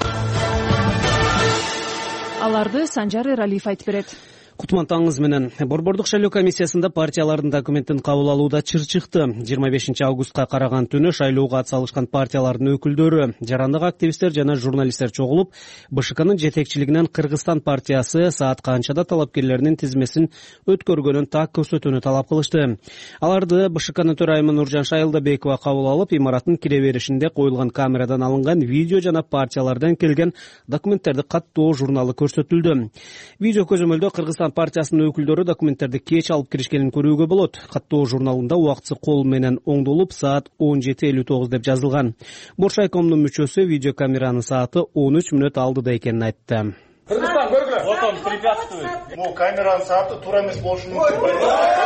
Speaker 2: Аларды Санжар Эралиев айтып берет.
Speaker 6: Кутман таңыңыз менен. Борбордук шайлоо комиссиясында партиялардын документин кабыл алууда чыр чыкты. 25 августка караган түнү шайлоого атсалышкан партиялардын өкүлдөрү, жарандык активисттер жана журналисттер чогулуп, БШКнын жетекчилигинен Кыргызстан партиясы саат канчада талапкерлеринин тизмесин өткөргөнүн так көрсөтүүнү талап кылышты. Аларды БШКнын төрайымы Нуржан Шайылдабекова кабыл алып, имараттын кире беришинде коюлган камерадан алынган видео жана партиялардан келген документтерди каттоо журналы көрсөтүлдү. Видео көзөмөлдө Кыргызстан партиясынын өкүлдөрү документтерди кеч алып киришкенин көрүүгө болот. Каттоо журналында убактысы кол менен оңдолуп саат 17:59 деп жазылган. Боршайкомдун мүчөсү видеокамеранын сааты 13 мүнөт алдыда экенин айтты.
Speaker 3: Кыргызстан көргүлө.
Speaker 7: Вот он препятствует. Ну, камеранын сааты туура эмес болушу мүмкүн.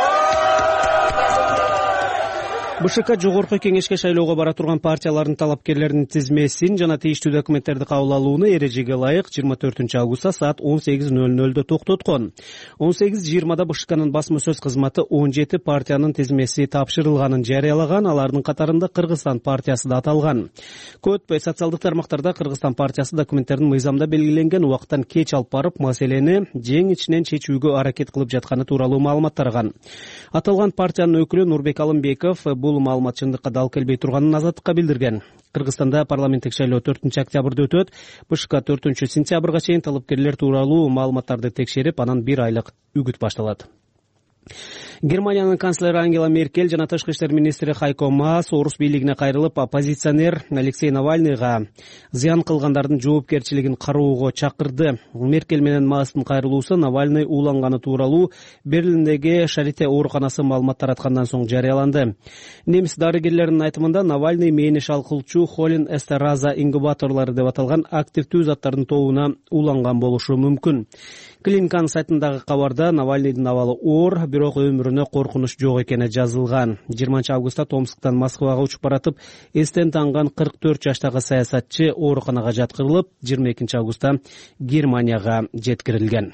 Speaker 6: БШК жогорку кеңешке шайлоого бара турган партиялардын талапкерлеринин тизмесин жана тийиштүү документтерди кабыл алууну эрежеге ылайык 24 августта саат 18:00 токтоткон. 18:20 БШКнын басма сөз кызматы 17 партиянын тизмеси тапшырылганын жарыялаган, алардын катарында Кыргызстан партиясы да аталган. Көп өтпөй социалдык тармактарда Кыргызстан партиясы документтерин мыйзамда белгиленген убакыттан кеч алып барып, маселени жең ичинен чечүүгө аракет кылып жатканы тууралуу маалымат тараган. Аталган партиянын өкүлү Нурбек Алымбеков бул маалымат чындыкка дал келбей турганын Азаттыкка билдирген. Кыргызстанда парламенттик шайлоо 4 октябрда өтөт. БШК 4 сентябрга чейин талапкерлер тууралуу маалыматтарды текшерип, анан 1 айлык үгүт башталат. Германиянын канцлери Ангела Меркель жана тышкы иштер министри Хайко Маас орус бийлигине кайрылып, оппозиционер Алексей Навальныйга зыян кылгандардын жоопкерчилигин кароого чакырды. Меркель менен Маастын кайрылуусу Навальный ууланганы тууралуу Берлиндеги Шарите ооруканасы маалымат тараткандан соң жарыяланды. Немис дарыгерлеринин айтымында Навальный мээни шалкылчу холин эстераза инкубаторлору деп аталган активдүү заттардын тобуна ууланган болушу мүмкүн. Клиниканын сайтындагы кабарда Навальныйдын абалы оор, бирок өмүрүнө коркунуч жок экени жазылган. 20 августта Томсктан Москвага учуп баратып, эстен танган 44 жаштагы саясатчы ооруканага жаткырылып, 22 августта Германияга жеткирилген.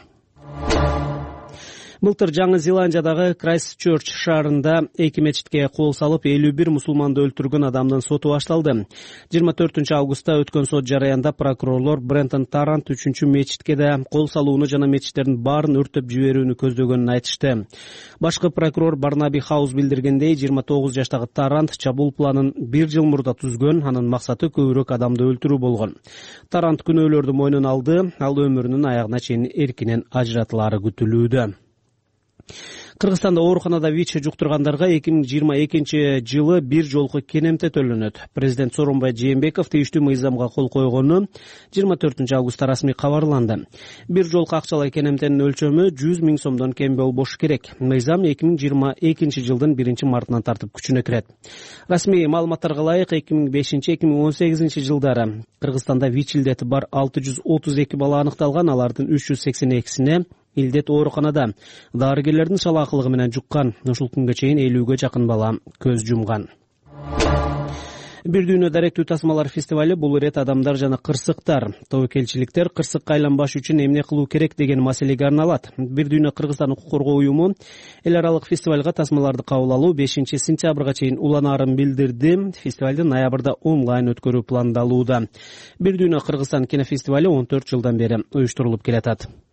Speaker 6: Былтыр Жаңы Зеландиядагы Крайстчерч шаарында 2 мечитке кол салып 51 мусулманды өлтүргөн адамдын соту башталды. 24 августта өткөн сот жараянда прокурорлор Брентон Тарант 3 мечитке да кол салууну жана мечиттердин баарын өрттөп жиберүүнү көздөгөнүн айтышты. Башкы прокурор Барнаби Хаус билдиргендей, 29 жаштагы Тарант чабуул планын 1 жыл мурда түзгөн, анын максаты көбүрөөк адамды өлтүрүү болгон. Тарант күнөөлөрдү мойнуна алды, ал өмүрүнүн аягына чейин эркинен ажыратылары күтүлүүдө. Кыргызстанда ооруканада ВИЧ жуктургандарга 2022 жылы бир жолку кенемте төлөнөт. Президент Сооронбай Жээнбеков тийиштүү мыйзамга кол койгону 24 августта расмий кабарланды. Бир жолку акчалай кенемтенин өлчөмү 100 000 сомдон кем болбошу керек. Мыйзам 2022 жылдын 1 мартынан тартып күчүнө кирет. Расмий маалыматтарга ылайык 2005-2018 жылдары Кыргызстанда ВИЧ илдети бар 632 бала аныкталган, алардын 382-сине илдет ооруканада дарыгерлердин шалаакылыгы менен жуккан. Ушул күнгө чейин 50ге жакын бала көз жумган. Бир дүйнө даректүү тасмалар фестивали бул ирет адамдар жана кырсыктар. Тобокелчиликтер кырсыкка айланбаш үчүн эмне кылуу керек деген маселеге арналат. Бир дүйнө Кыргызстан укук коргоо уюму эл аралык фестивалга тасмаларды кабыл алуу 5 сентябрга чейин уланаарын билдирди. Фестивалды ноябрда онлайн өткөрүү пландалууда. Бир дүйнө Кыргызстан кинофестивали 14 жылдан бери уюштурулуп келатат.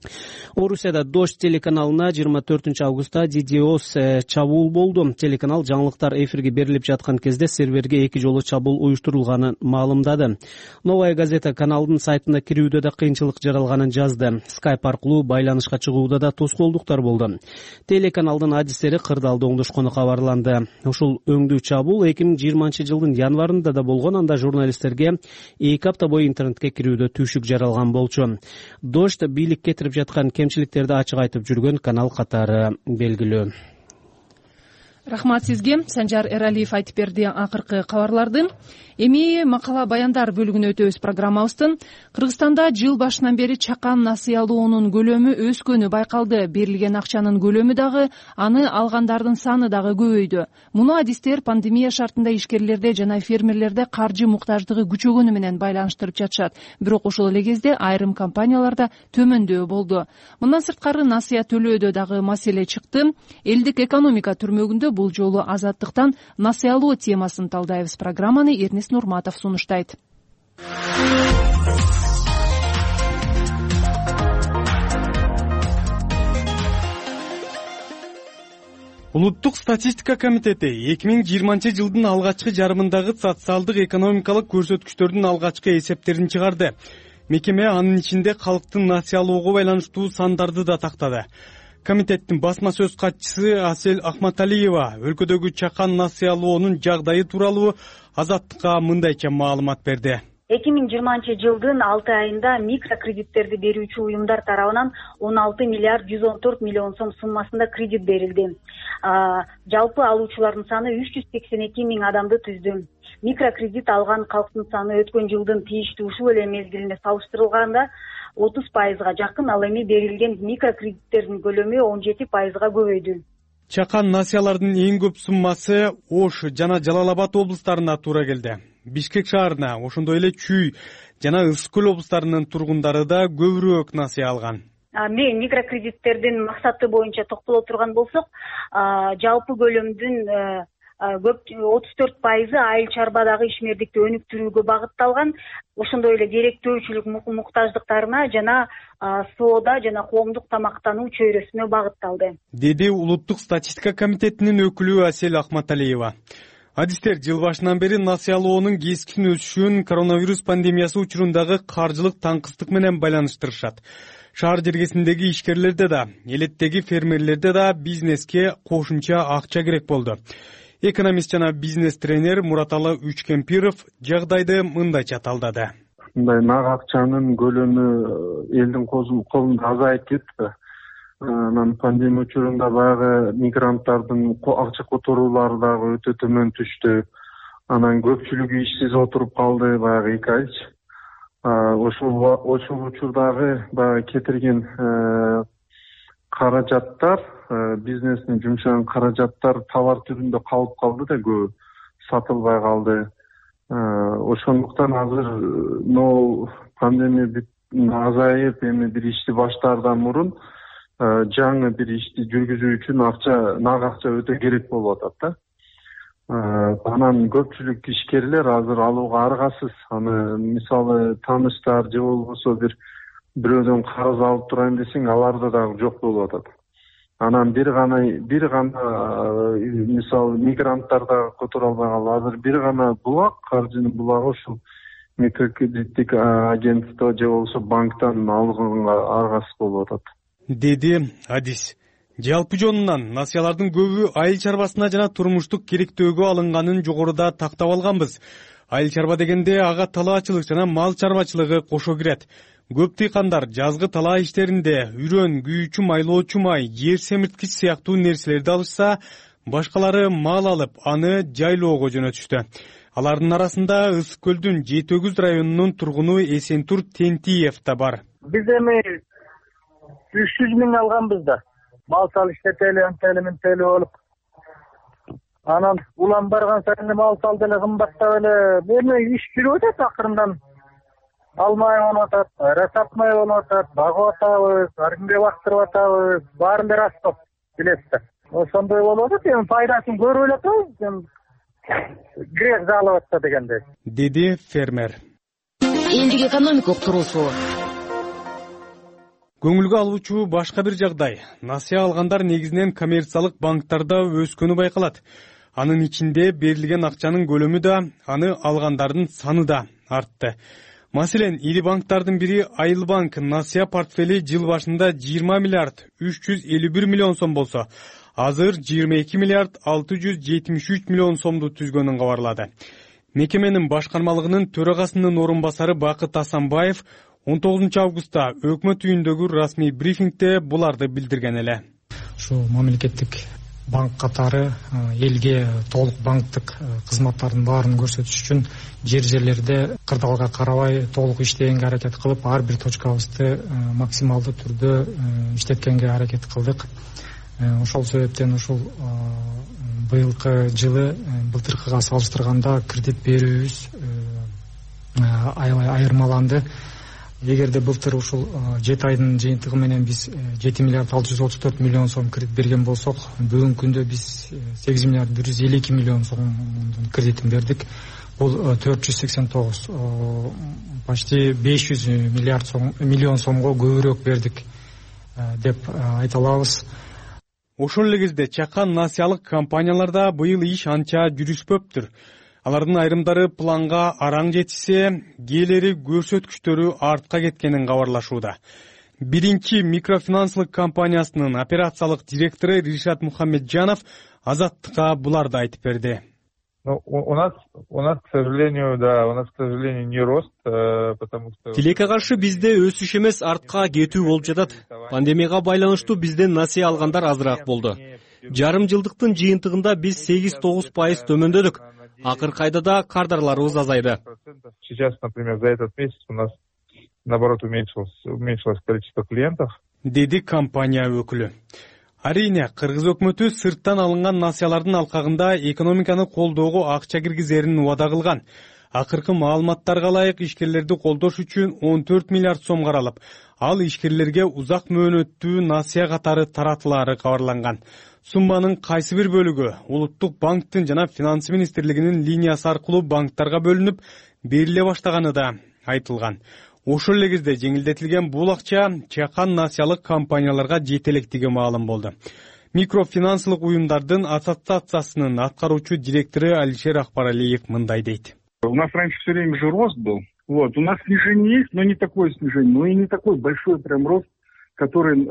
Speaker 6: Орусияда Дождь телеканалына 24 августта DDoS чабуул болду. Телеканал жаңылыктар эфирге берилип жаткан кезде серверге 2 жолу чабуул уюштурулганын маалымдады. Новая газета каналдын сайтына кирүүдө да кыйынчылык жаралганын жазды. Skype аркылуу байланышка чыгууда да тоскоолдуктар болду. Телеканалдын адистери кырдаалда оңдошкону кабарланды. Ушул өңдүү чабуул 2020 жылдын январында да болгон, анда журналисттерге 2 апта бою интернетке кирүүдө түйшүк жаралган болчу. Дождь бийлик кетирип жаткан кемчиликтерди ачык айтып жүргөн канал катары белгилүү.
Speaker 2: Рахмат сизге. Санжар Эралиев айтып берди акыркы кабарларды. Эми макала баяндар бөлүгүнө өтөбүз программабыздын. Кыргызстанда жыл башынан бери чакан насыялоонун көлөмү өскөнү байкалды. Берилген акчанын көлөмү дагы, аны алгандардын саны дагы көбөйдү. Муну адистер пандемия шартында ишкерлерде жана фермерлерде каржы муктаждыгы күчөгөнү менен байланыштырып жатышат. Бирок ошол эле кезде айрым компанияларда төмөндөө болду. Мындан сырткары насыя төлөөдө дагы маселе чыкты. Элдик экономика түрмөгүндө бул жолу азаттыктан насыялоо темасын талдайбыз. Программаны Эрнест Нурматов сунуштайт.
Speaker 17: Улуттук статистика комитети 2020 жылдын алгачкы жарымындагы социалдык экономикалык көрсөткүчтөрдүн алгачкы эсептерин чыгарды. Мекеме анын ичинде калктын насыялоого байланыштуу сандарды да тактады. Комитеттин басма сөз катчысы Асел Ахматалиева өлкөдөгү чакан насыялоонун жагдайы тууралуу Азаттыкка мындайча маалымат берди.
Speaker 18: 2020 жылдын 6 айында микрокредиттерди берүүчү уюмдар тарабынан 16 миллиард 114 миллион сом суммасында кредит берилди. Жалпы алуучулардын саны 382 миң адамды түздү. Микрокредит алган калктын саны өткөн жылдын тийиштүү ушул эле мезгилине салыштырылганда 30%га жакын, ал эми берилген микрокредиттердин көлөмү 17%га көбөйдү.
Speaker 17: Чакан насыялардын эң көп суммасы Ош жана Жалал Абад облустарына туура келди. Бишкек шаарына, ошондой эле Чүй жана Ысык көл облустарынын тургундары да көбүрөөк насыя алган.
Speaker 18: Микрокредиттердин максаты боюнча токтоло турган болсок, жалпы көлөмдүн 34% айыл чарбадагы ишмердикти өнүктүрүүгө багытталган, ошондой эле деректөөчүлүк муктаждыктарына жана соода жана коомдук тамактануу чөйрөсүнө багытталды,
Speaker 17: деди Улуттук статистика комитетинин өкүлү Асел Ахматалиева. Адистер жыл башынан бери насыялоонун кескин өсүшүн коронавирус пандемиясы учурундагы каржылык таңкыстык менен байланыштырышат. Шаар жергесиндеги ишкерлерде да, элеттеги фермерлерде да бизнеске кошумча акча керек болду. Экономист жана бизнес тренер Мураталы Үчкемпиров жагдайды мындайча талдады.
Speaker 19: Мындай нак акчанын көлөмү элдин колунда азайып кетти. Анан пандемия учурунда баягы мигранттардын акча которуулары дагы өтө төмөн түштү. Анан көпчүлүгү ишсиз отуруп калды баягы 2 айчы. Ошол учурдагы баягы кетирген каражаттар, бизнестин жумшаган каражаттар товар түрүндө калып калды да көбү сатылбай калды. Ошондуктан азыр пандемия азайып, эми бир ишти баштаардан мурун жаңы бир ишти жүргүзүү үчүн нак акча өтө керек болуп атат да. Анан көпчүлүк ишкерлер азыр алууга аргасыз. Аны мисалы тааныштар же болбосо бирөөдөн карыз алып турайын десең, аларда дагы жок болуп атат. Анан бир гана мисалы мигранттар дагы которо албай калды. Азыр бир гана булак, каржынын булагы ушул микрокредиттик агентство же болбосо банктан алганга аргасыз болуп атат,
Speaker 17: деди адис. Жалпы жонунан насыялардын көбү айыл чарбасына жана турмуштук керектөөгө алынганын жогоруда тактап алганбыз. Айыл чарба дегенде ага талаачылык жана мал чарбачылыгы кошо кирет. Көп дыйкандар жазгы талаа иштеринде үрөн, күйүүчү майлоочу май, жер семирткич сыяктуу нерселерди алышса, башкалары мал алып, аны жайлоого жөнөтүштү. Алардын арасында Ысык көлдүн Жетөгүз районунун тургуну Эсентур Тентиев да бар.
Speaker 20: Биз эми 300 миң алганбыз да. Мал салышта теле болуп. Анан улам барган сайын мал сал деле кымбаттап эле, эми иш жүрүп атат акырындан. Алмай болуп атат, сатмай болуп атат, багып атабыз, ар кимге бактырып атабыз, баарын бир астап билесиз. Ошондой болуп атат, эми пайдасын көрүп эле грех залып атса дегендей,
Speaker 17: деди фермер.
Speaker 21: Элдик экономикалык туруусу.
Speaker 17: Көңүлгө алуучу башка бир жагдай. Насыя алгандар негизинен коммерциялык банктарда өскөнү байкалат. Анын ичинде берилген акчанын көлөмү да, аны алгандардын саны да артты. Маселен, ири банктардын бири Айыл банк насыя портфели жыл башында 20 миллиард 351 миллион сом болсо, азыр 22 миллиард 673 миллион сомду түзгөнүн кабарлады. Мекеменин башкармалыгынын төрагасынын орун басары Бакыт Асанбаев 19 августта өкмөт үйүндөгү расмий брифингде буларды билдирген эле.
Speaker 15: Ушу мамлекеттик банк катары элге толук банктык кызматтардын баарын көрсөтүш үчүн жерлерде кырдаалга карабай толук иштегенге аракет кылып, ар бир точкабызды максималдуу түрдө иштеткенге аракет кылдык. Ошол себептен ушул быйылкы жылы былтыркыга салыштырганда кредит берүүбүз аябай айырмаланды. Эгерде былтыр ушул 7 айдын жыйынтыгы менен биз 7 миллиард 634 миллион сом кредит берген болсок, бүгүнкү күндө биз 8 миллиард 152 миллион сомдун кредитин бердик. Бул 489, почти 500 миллион сомго көбүрөөк бердик деп айта алабыз.
Speaker 17: Ошол эле кезде чакан насыялык компанияларда быйыл иш анча жүрүшпөптүр. Алардын айрымдары планга араң жетишсе, кээлери көрсөткүчтөрү артка кеткенин кабарлашууда. Биринчи микрофинансылык компаниясынын операциялык директору Ришат Мухаммеджанов Азаттыкка буларды айтып берди.
Speaker 21: У нас, к сожалению, не рост, потому что...
Speaker 22: Тилекке каршы бизде өсүш эмес, артка кетүү болуп жатат. Пандемияга байланыштуу бизден насыя алгандар азыраак болду. Жарым жылдыктын жыйынтыгында биз 8-9% төмөндөдүк. Акыркы айда да кардарларыбыз азайды.
Speaker 21: Сейчас, например, за этот месяц у нас, наоборот, уменьшилось количество клиентов.
Speaker 17: Деди компания өкүлү. Арийне, Кыргыз өкмөтү сырттан алынган насыялардын алкагында экономиканы колдоого акча киргизерин убада кылган. Акыркы маалыматтарга ылайык ишкерлерди колдош үчүн 14 миллиард сом каралып, ал ишкерлерге узак мөөнөттүү насыя катары таратылаары кабарланган. Сумманын кайсы бир бөлүгү Улуттук банктын жана Финансы министрлигинин линиясы аркылуу банктарга бөлүнүп бериле баштаганы да айтылган. Ошол эле кезде жеңилдетилген бул акча чакан насыялык компанияларга жете электиги маалым болду. Микрофинансылык уюмдардын ассоциациясынын аткаруучу директору Алишер Акбаралиев мындай дейт.
Speaker 23: У нас раньше все время же рост был. У нас снижение есть, но не такое снижение, но и не такой большой прям рост, который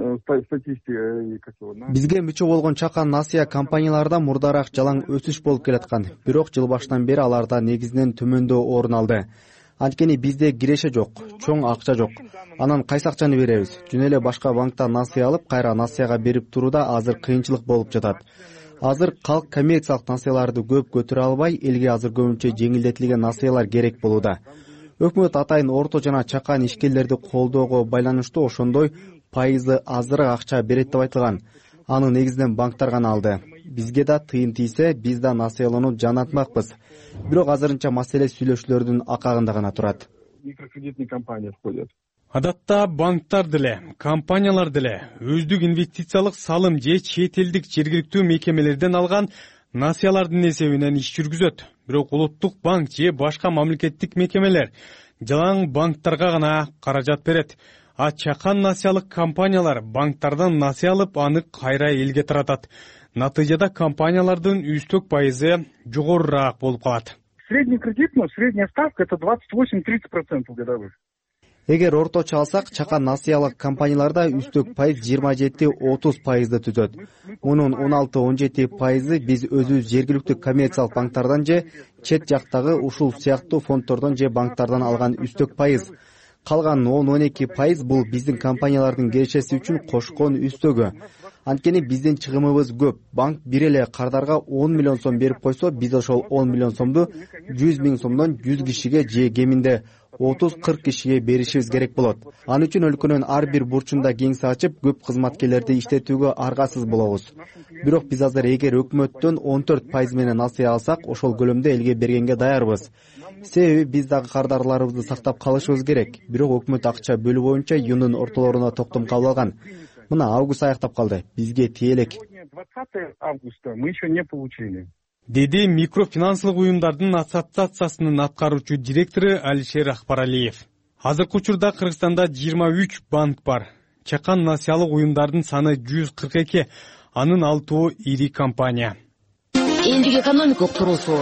Speaker 24: Бизге мүчө болгон чакан насыя компанияларда мурдараак жалаң өсүш болуп келаткан. Бирок жыл башынан бери аларда негизинен төмөндөө орун алды. Анткени бизде киреше жок, чоң акча жок. Анан кайсы акчаны беребиз? Жөн эле башка банктан насыя алып, кайра насыяга берип турууда азыр кыйынчылык болуп жатат. Азыр калк коммерциялык насыяларды көп көтөрө албай, элге азыр көбүнчө жеңилдетилген насыялар керек болууда. Өкмөт атайын орто жана чакан ишкерлерди колдоого байланыштуу ошондой пайызы азыраак акча берет деп айтылган. Аны негизинен банктар гана алды. Бизге да тыйын тийсе, биз да насыялоону жанатмакпыз. Бирок азырынча маселе сүйлөшүүлөрдүн акагында гана турат.
Speaker 23: Микрокредитный компания входят.
Speaker 17: Адатта банктар деле, компаниялар деле өздүк инвестициялык салым же чет элдик жергиликтүү мекемелерден алган насыялардын эсебинен иш жүргүзөт. Бирок Улуттук банк же башка мамлекеттик мекемелер жалаң банктарга гана каражат берет. А чакан насыялык компаниялар банктардан насыя алып, аны кайра элге таратат. Натыйжада компаниялардын үстөк пайызы жогорураак болуп калат.
Speaker 23: Средний кредит, средняя ставка это 28-30% годовых.
Speaker 24: Эгер орточо алсак, чакан насыялык компанияларда үстөк пайыз 27-30% түзөт. Мунун 16-17% биз өзүбүз жергиликтүү коммерциялык банктардан же чет жактагы ушул сыяктуу фонддордон же банктардан алган үстөк пайыз. Калган 10-12% бул биздин компаниялардын кирешеси үчүн кошкон үстөгү. Анткени биздин чыгымыбыз көп. Банк бир эле кардарга 10 миллион сом берип койсо, биз ошол 10 миллион сомду 100 миң сомдон 100 кишиге же кеминде 30-40 кишиге беришибиз керек болот. Ал үчүн өлкөнүн ар бир бурчунда кеңсе ачып, көп кызматкерлерди иштетүүгө аргасыз болобуз. Бирок биз азыр эгер өкмөттөн 14% менен насыя алсак, ошол көлөмдө элге бергенге даярбыз. Себеби биз дагы кардарларыбызды сактап калышыбыз керек. Бирок өкмөт акча бөлүү боюнча июндун ортолоруна токтом кабыл алган. Мына август аяктап калды. Бизге тиелек.
Speaker 23: 20 августа мы еще не получили.
Speaker 17: Деди микрофинансылык уюмдардын ассоциациясынын аткаруучу директору Алишер Акбаралиев. Азыркы учурда Кыргызстанда 23 банк бар. чакан насыялык уюмдардын саны 142, анын 6-ы ири компания.
Speaker 4: Элдик экономикалык туруусу.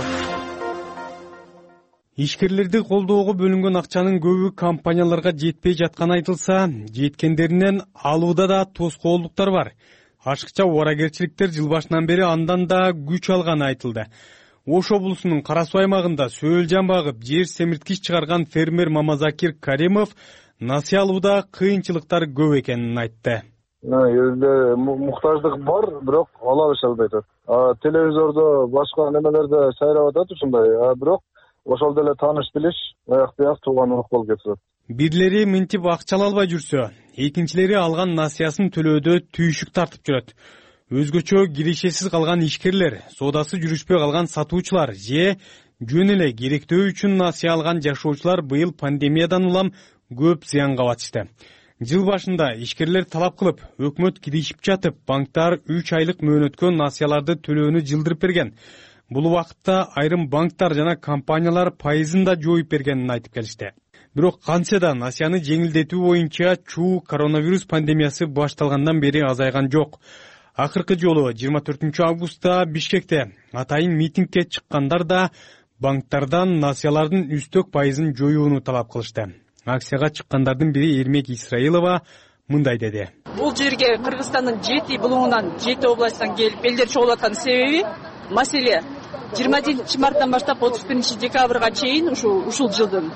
Speaker 17: Ишкерлерди колдоого бөлүнгөн акчанын көбү компанияларга жетпей жатканы айтылса, жеткендеринен алууда да тоскоолдуктар бар. Ашыкча убаракерчиликтер жыл башынан бери андан да күч алганы айтылды. Ош облусунун Кара Суу аймагында сөөлжан багып, жер семирткич чыгарган фермер Мамазакир Каримов насыя алууда кыйынчылыктар көп экенин айтты.
Speaker 9: Элде муктаждык бар, бирок ала алышпай атат. Телевизордо, башка немелерде сайрап атат ушундай. Бирок ошол деле тааныш билиш аяк тууган урук болуп кетет.
Speaker 17: Бирлери мынтип акча ала албай жүрсө, экинчилери алган насыясын төлөөдө түйшүк тартып жүрөт. Өзгөчө киришесиз калган ишкерлер, соодасы жүрүшпөй калган сатуучулар же жөн эле керектөө үчүн насыя алган жашоочулар быйыл пандемиядан улам көп зыянга батышты. Жыл башында ишкерлер талап кылып, өкмөт киришип жатып, банктар 3 айлык мөөнөткө насыяларды төлөөнү жылдырып берген. Бул убакытта айрым банктар жана компаниялар пайызын да жоюп бергенин айтып келишти. Бирок кантсе да насыяны жеңилдетүү боюнча чуу коронавирус пандемиясы башталгандан бери азайган жок. Акыркы жолу 24 августта Бишкекте атайын митингге чыккандар да банктардан насыялардын үстөк пайызын жоюуну талап кылышты. Акцияга чыккандардын бири Эрмек Исраилова мындай деди.
Speaker 10: Бул жерге Кыргызстандын 7 булуңунан 7 областтан келип элдер чогулуп аткан себеби маселе 27 марттан баштап 31 декабрга чейин ушул жылдын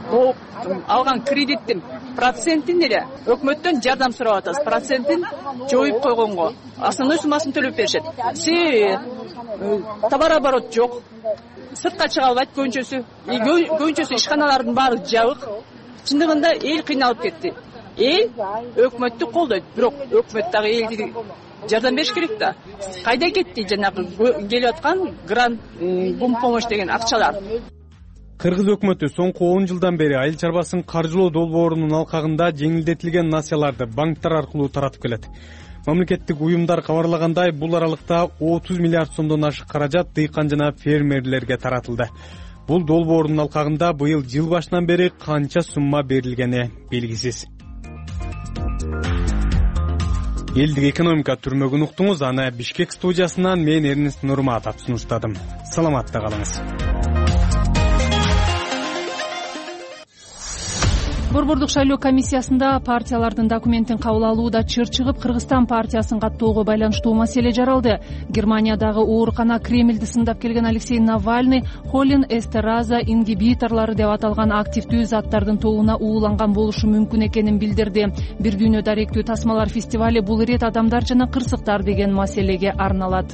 Speaker 10: алган кредиттин процентин эле өкмөттөн жардам сурап атабыз. Процентин жоюп койгонго основной суммасын төлөп беришет. Себеби товарооборот жок. Сыртка чыга албайт көбүнчөсү ишканалардын баары жабык. Чындыгында эл кыйналып кетти. Эл өкмөттү колдойт, бирок өкмөт дагы элге жардам бериш керек да. Кайда кетти жанагы келип аткан грант, помощь деген акчалар?
Speaker 17: Кыргыз өкмөтү соңку 10 жылдан бери айыл чарбасын каржылоо долбоорунун алкагында жеңилдетилген насыяларды банктар аркылуу таратып келет. Мамлекеттик уюмдар кабарлагандай, бул аралыкта 30 миллиард сомдон ашык каражат дыйкан жана фермерлерге таратылды. Бул долбоордун алкагында быйыл жыл башынан бери канча сумма берилгени белгисиз. Элдик экономика түрмөгүн уктуңуз, аны Бишкек студиясынан мен Эрнест Нурматов сунуштадым. Саламатта калыңыз.
Speaker 2: Борбордук шайлоо комиссиясында партиялардын документин кабыл алууда чыр чыгып, Кыргызстан партиясын каттоого байланыштуу маселе жаралды. Германиядагы оорукана Кремльди сындап келген Алексей Навальный холин эстераза ингибиторлору деп аталган активдүү заттардын тобуна ууланган болушу мүмкүн экенин билдирди. Бир дүйнө даректүү тасмалар фестивали бул ирет адамдар жана кырсыктар деген маселеге арналат.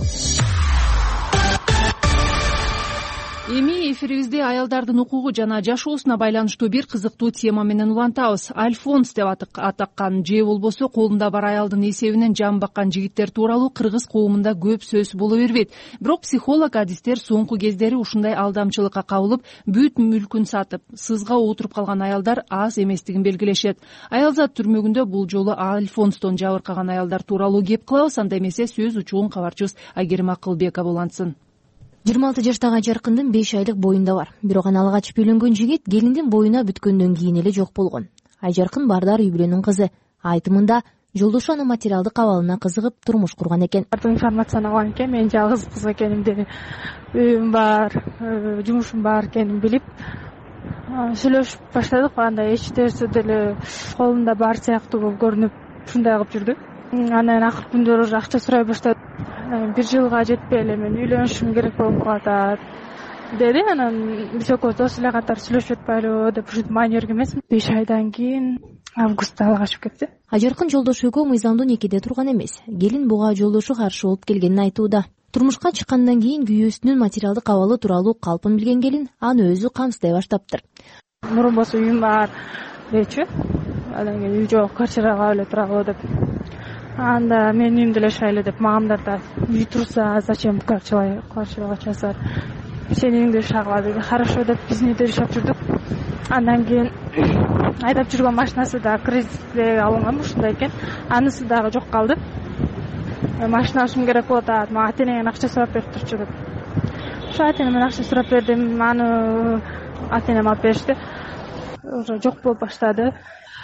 Speaker 2: Эми эфирибизде аялдардын укугу жана жашоосуна байланыштуу бир кызыктуу тема менен улантабыз. Альфонс деп атаккан же болбосо колунда бар аялдын эсебинен жан баккан жигиттер тууралуу кыргыз коомунда көп сөз боло бербейт. Бирок психолог адистер соңку кездери ушундай алдамчылыкка кабылып, бүт мүлкүн сатып, сызга отуруп калган аялдар аз эместигин белгилешет. Аялзат түрмөгүндө бул жолу Альфонстон жабыркаган аялдар тууралуу кеп кылабыз. Анда эмесе сөз учугун кабарчыбыз Айгерим Акылбекова улантсын.
Speaker 11: 26 жаштагы Ажаркындын 5 айлык боюнда бар. Бирок аны алгач үйлөнгөн жигит келиндин боюна бүткөндөн кийин эле жок болгон. Ажаркын Бардар үй бүлөнүн кызы. Айтымында жолдошу анын материалдык абалына кызыгып турмуш курган экен.
Speaker 16: Информацияны алган экен, мен жалгыз кыз экенимди, үйүм бар, жумушум бар экенин билип, сүйлөшүп баштадык. Анда эч нерсе деле колунда бар сыяктуу болуп көрүнүп, ушундай кылып жүрдүк. Анан акыркы күндөр уже акча сурай баштады. 1 жылга жетпей эле мен үйлөнүшүм керек болуп калат деди. Анан биз экөөбүз дос эле катары сүйлөшүп атпайлыбы деп ушинтип маани берген эмесмин. 5 айдан кийин августта алгачып кетти.
Speaker 11: Ажаркын жолдошу экөө мыйзамдуу некеде турган эмес. Келин буга жолдошу каршы болуп келгенин айтууда. Турмушка чыккандан кийин күйөөсүнүн материалдык абалы тууралуу калпын билген келин аны өзү камсыздай баштаптыр.
Speaker 16: Мурун болсо үйүм бар дечү. Анан кийин үй жок, квартирага эле туралы деп. Анда мен үйүмдү эле шайлы деп, мамамдар да үй турса зачем квартирага часат, сенин үйүңдү шагыла деди. Хорошо деп биздин үйдө жашап жүрдүк. Андан кийин айдап жүргөн машинасы да кредитке алынган ушундай экен. Анысы дагы жок калды. Машина алышым керек болуп атат, мага ата-энемден акча сурап берип турчу деп. Ошо ата-энемден акча сурап бердим, аны ата-энем алып беришти. Уже жок болуп баштады.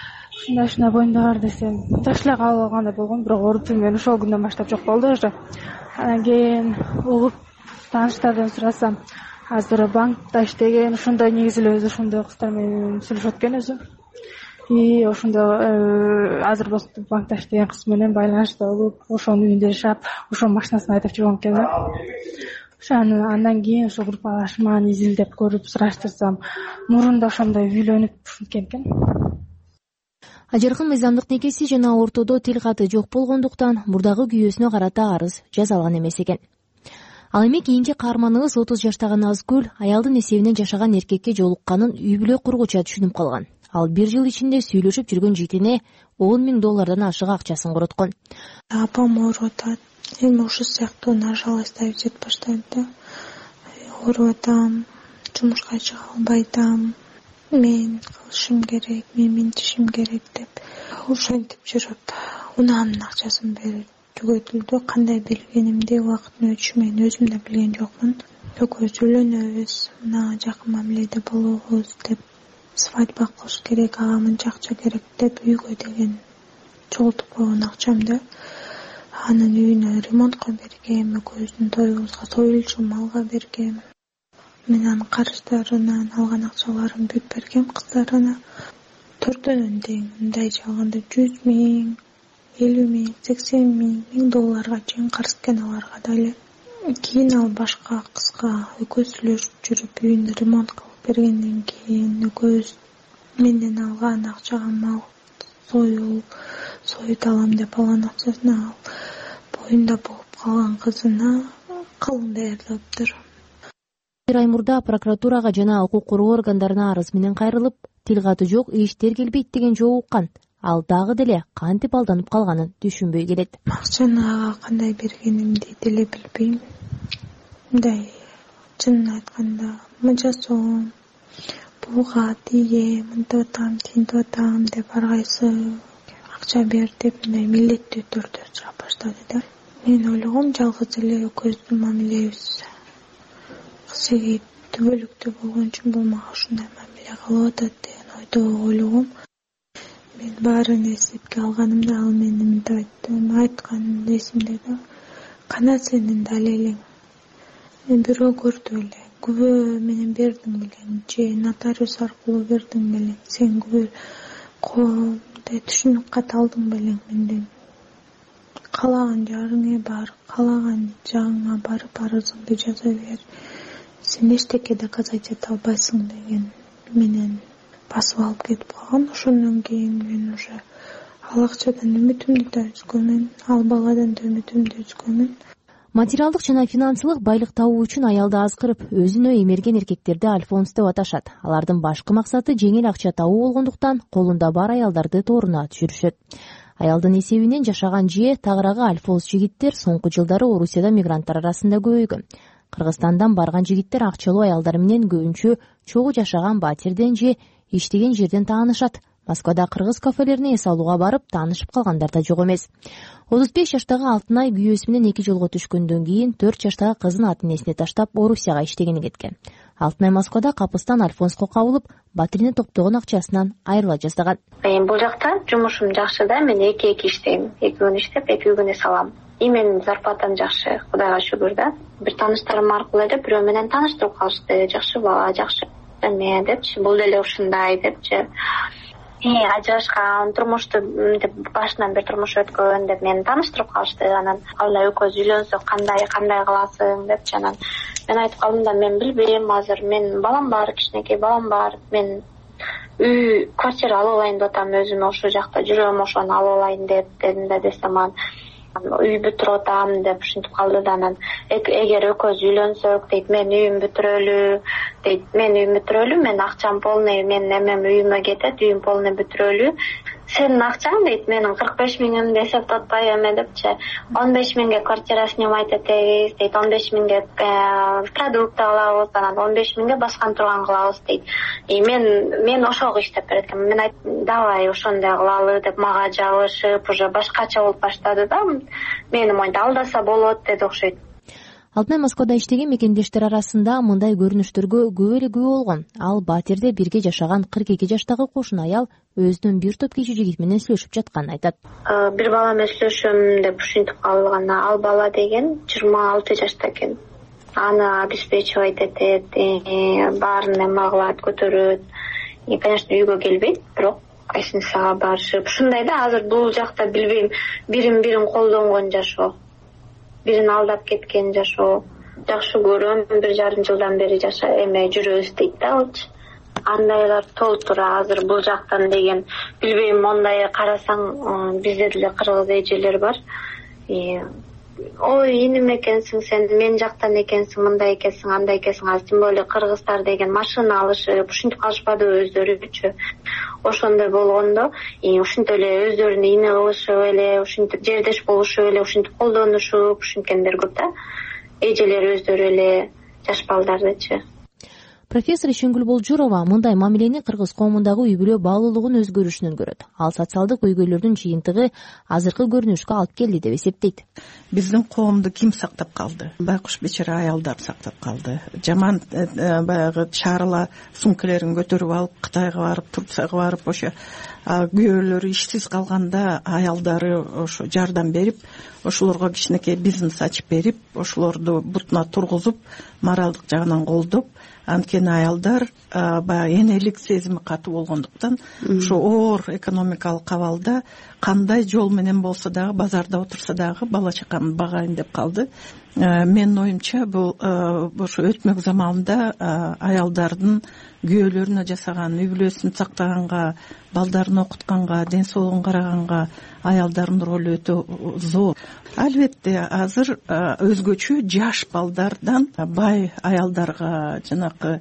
Speaker 16: ушундай боюнда бар десем таш эле калып алгандай болгом, бирок оорутуум мен ошол күндөн баштап жок болду уже. Анан кийин угуп тааныштардан сурасам, азыр банкта иштеген, ошондой негизи эле өзү ошондой кыздар менен сүйлөшөт экен өзү. И ошондой азыр банкта иштеген кыз менен байланышта болуп, ошонун үйүндө жашап, ошонун машинасын айдап жүргөн экен да. Ошону андан кийин ошо группалашманы изилдеп көрүп сураштырсам, мурунда ошондой үйлөнүп ушинткен экен.
Speaker 11: Ажаркын мыйзамдык некеси жана ортодо тил каты жок болгондуктан мурдагы күйөөсүнө карата арыз жаза алган эмес экен. Ал эми кийинки каарманыбыз 30 жаштагы Назгүл аялдын эсебинен жашаган эркекке жолукканын үй бүлө кургуча түшүнүп калган. Ал 1 жыл ичинде сүйлөшүп жүргөн жигитине $10,000 ашык акчасын короткон.
Speaker 1: Апам ооруп атат. Эми ушул сыяктуу нажаластап жет баштайм да. Ооруп атам, жумушка чыга албайдам. Мен кылышым керек, мен минтишим керек деп ушинтип жүрүп, унаанын акчасын берип түгөтүлдү. Кандай билгенимди убакыттын өтүшү менен өзүм да билген жокмун. Экөөбүз үйлөнөбүз, мына жакын мамиледе болобуз деп, свадьба кылыш керек, ага мынча акча керек деп үйгө деген чогултуп койгон акчамды анын үйүнө ремонтко бергем, экөөбүздүн тоюбузга союлчу малга бергем. Мен анын карыздарынан алган акчаларын бүт бергем кыздарына. Төртөөнүн тең мындай алганда $100,000, $50,000, $80,000, $1,000 чейин карыз экен аларга дагы. Кийин ал башка кызга экөөбүз сүйлөшүп жүрүп үйүнө ремонт кылып бергенден кийин экөөбүз менден алган акчага мал союп алам деп алган акчасын ал боюнда болуп калган кызына кылың даярдаптыр.
Speaker 11: 1 ай мурда прокуратурага жана укук коргоо органдарына арыз менен кайрылып, тил каты жок, иштер келбейт деген жооп уккан. Ал дагы деле кантип алданып калганын түшүнбөй келет.
Speaker 1: Акчаны ага кандай бергенимди деле билбейм. Мындай чынын айтканда мынча сом буга тиге мынтип атам, тинтип атам деп ар кайсы акча бер деп мындай милдеттүү түрдө сурап баштады да. Мен ойлогом жалгыз эле экөөбүздүн мамилебиз кызыгып түбөлүктүү болгон үчүн бул мага ушундай мамиле кылып атат деген ойдо ойлогом. Мен баарын эсепке алганымда ал мени мынтип айтты, айткан эсимде да. Кана сенин далилиң. Мен бирөө көрдү эле, күбө менен бердиң белең, же нотариус аркылуу бердиң белең, сен күбө мындай түшүнүк кат алдың белең менден. Каалаган жарыңа бар, каалаган жагыңа барып арызыңды жаза бер. Сен эчтеке доказать эте албайсың деген менен басып алып кетип калган. Ошондон кийин мен уже ал акчадан үмүтүмдү да үзгөмүн, ал баладан да үмүтүмдү үзгөмүн.
Speaker 11: Материалдык жана финансылык байлык табуу үчүн аялды азгырып, өзүнө эмерген эркектерди альфонс деп аташат. Алардын башкы максаты жеңил акча табуу болгондуктан колунда бар аялдарды тооруна түшүрүшөт. Аялдын эсебинен жашаган же тагыраагы альфонс жигиттер соңку жылдары Орусияда мигранттар арасында көбөйгөн. Кыргызстандан барган жигиттер акчалуу аялдар менен көбүнчө чогуу жашаган батирден же иштеген жерден таанышат. Москвада кыргыз кафелерине эс алууга барып таанышып калгандар да жок эмес. 35 жаштагы Алтынай күйөөсү менен 2 жолго түшкөндөн кийин 4 жаштагы кызын ата-энесине таштап Орусияга иштегени кеткен. Алтынай Москвада капыстан альфонско кабылып, батирине топтогон акчасынан айрыла жаздаган.
Speaker 5: Бул жакта жумушум жакшы да, мен 2 иштейм. 2 күн иштеп, 2 күн эс алам. Менин зарплатам жакшы, Кудайга шүгүр да. Бир тааныштарым аркылуу эле бирөө менен тааныштырып калышты. Жакшы бала, жакшы эме депчи, бул деле ушундай депчи. Ажырашкан, турмушту башынан бир турмуш өткөн деп мени тааныштырып калышты. Анан алла экөөбүз үйлөнсөк кандай кыласың депчи. Анан мен айтып калдым да, мен билбейм, азыр мен балам бар, кичинекей балам бар. Мен үй, квартира алып алайын деп атам, өзүм ошол жакта жүрөм, ошону алып алайын деп дедим да, десем үй бүтүрүп атам деп ушинтип калды да. Анан эгер экөөбүз үйлөнсөк дейт, мен үйүм бүтүрөлү, мен акчам полный, мен эмем үйүмө кетет, үйүм полный бүтүрөлү. Сенин акчаң дейт, менин 45.000 эсептеп атпай эме депчи. 15.000 квартира снимать этебиз дейт, 15.000 продукт алабыз, анан 15.000 баскан турган кылабыз дейт. Мен ошого иштеп берет экенмин. Мен айттым, давай ошондой кылалы деп мага жабышып, уже башкача болуп баштады да. Мени моинтип алдаса болот деди окшойт.
Speaker 11: Алтынай Москвада иштеген мекендештер арасында мындай көрүнүштөргө көп эле күбө болгон. Ал Батирде бирге жашаган 42 жаштагы кошун аял өзүнүн бир топ кичи жигит менен сүйлөшүп жатканын айтат.
Speaker 5: Бир бала менен сүйлөшөм деп ушинтип калган. Ал бала деген 26 жашта экен. Аны обеспечивать этет, баарын эме кылат, көтөрөт. Конечно, үйгө келбейт, бирок гостиницага барышып, ушундай да. Азыр бул жакта билбейм, бирин колдонгон жашоо, бирин алдап кеткен жашоо. Жакшы көрөм, 1,5 жылдан бери жүрөбүз дейт да алчы. Андайлар толуп тура азыр бул жактан деген. Билбейм, мондай карасаң бизде деле кыргыз эжелер бар. Ой, иним экенсиң сен, мен жактан экенсиң, мындай экенсиң, андай экенсиң. Азыр тем более кыргыздар деген машина алышып, ушинтип калышпадыбы өздөрүчү. Ошондой болгондо, ушинтип эле өздөрүнө ини кылышып эле, ушинтип жердеш болушуп эле, ушинтип колдонушуп, ушинткендер көп да. Эжелер өздөрү эле жаш балдардычы.
Speaker 11: Профессор Ишенгүл Болжурова мындай мамилени кыргыз коомундагы үй бүлө баалуулугун өзгөрүшүнөн көрөт. Ал социалдык көйгөйлөрдүн жыйынтыгы азыркы көрүнүшкө алып келди деп эсептейт.
Speaker 8: Биздин коомду ким сактап калды? Байкуш бечара аялдар сактап калды. Жаман баягы чарыла сумкалерин көтөрүп алып Кытайга барып, Турцияга барып, ошо күйөөлөрү ишсиз калганда аялдары ошо жардам берип, ошолорго кичинекей бизнес ачып берип, ошолорду бутуна тургузуп, моралдык жагынан колдоп, анткени аялдар баягы энелик сезими катуу болгондуктан ошо оор экономикалык абалда кандай жол менен болсо дагы базарда отурса дагы бала чакамды багайын деп калды. Менин оюмча бул ошо өтмөк заманда аялдардын күйөөлөрүнө жасаган, үй бүлөсүн сактаганга, балдарын окутканга, ден соолугун караганга аялдардын ролу өтө зор. Албетте азыр өзгөчө жаш балдардан бай аялдарга жанакы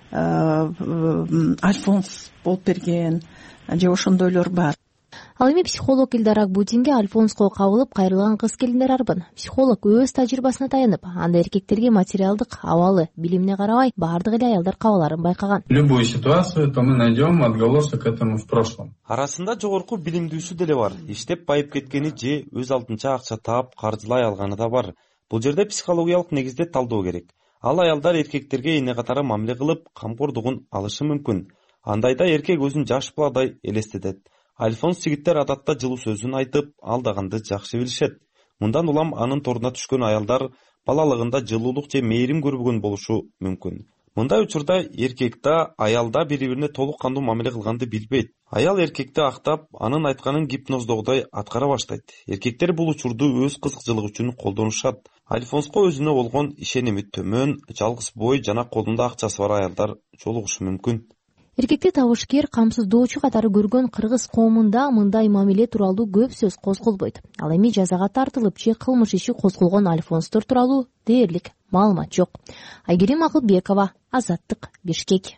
Speaker 8: альфонс болуп берген же ошондойлор бар.
Speaker 11: Ал эми психолог Илдар Акбутинге альфонско кабылып кайрылган кыз келиндер арбын. Психолог өз тажрыйбасына таянып, анда эркектерге материалдык абалы, билимине карабай баардык эле аялдар кабаларын байкаган.
Speaker 12: Любую ситуацию то мы найдем отголосок этому в прошлом.
Speaker 13: Арасында жогорку билимдүүсү деле бар. Иштеп байып кеткени же өз алдынча акча таап каржылай алганы да бар. Бул жерде психологиялык негизде талдоо керек. Ал аялдар эркектерге эне катары мамиле кылып, камкордугун алышы мүмкүн. Андайда эркек өзүн жаш баладай элестетет. Альфонс жигиттер адатта жылуу сөзүн айтып, алдаганды жакшы билишет. Мындан улам анын торуна түшкөн аялдар балалыгында жылуулук же мээрим көрбөгөн болушу мүмкүн. Мындай учурда эркек да, аял да бири-бирине толук кандуу мамиле кылганды билбейт. Аял эркекти актап, анын айтканын гипноздогудай аткара баштайт. Эркектер бул учурду өз кызыкчылыгы үчүн колдонушат. Альфонско өзүнө болгон ишеними төмөн, жалгыз бой жана колунда акчасы бар аялдар жолугушу мүмкүн.
Speaker 11: Эркекти табышкер, камсыздоочу катары көргөн кыргыз коомунда мындай мамиле тууралуу көп сөз козголбойт. Ал эми жазага тартылып же кылмыш иши козголгон альфонстор тууралуу дээрлик маалымат жок. Айгерим Акылбекова, Азаттык, Бишкек.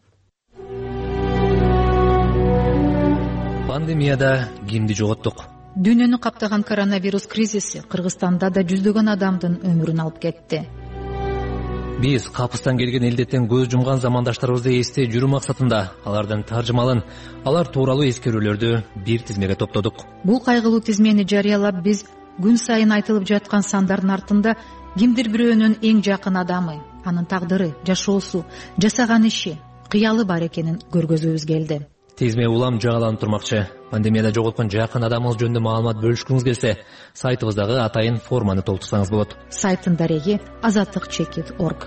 Speaker 14: Пандемияда кимди жоготтук?
Speaker 25: Дүйнөнү каптаган коронавирус кризиси Кыргызстанда да жүздөгөн адамдын өмүрүн алып кетти.
Speaker 14: Биз капыстан келген элдеттен көз жумган замандаштарыбызды эстей жүрүү максатында алардын таржымалын, алар тууралуу эскерүүлөрдү бир тизмеге топтодук.
Speaker 25: Бул кайгылуу тизмени жарыялап, биз күн сайын айтылып жаткан сандардын артында кимдир бирөөнүн эң жакын адамы, анын тагдыры, жашоосу, жасаган иши, кыялы бар экенин көргөзүүбүз келди.
Speaker 14: Тизме улам жагаланып турмакчы. Пандемияда жоготкон жакын адамыңыз жөнүндө маалымат бөлүшкүңүз келсе, сайтыбыздагы атайын форманы толтурсаңыз болот.
Speaker 25: Сайттын дареги azatlyk.org.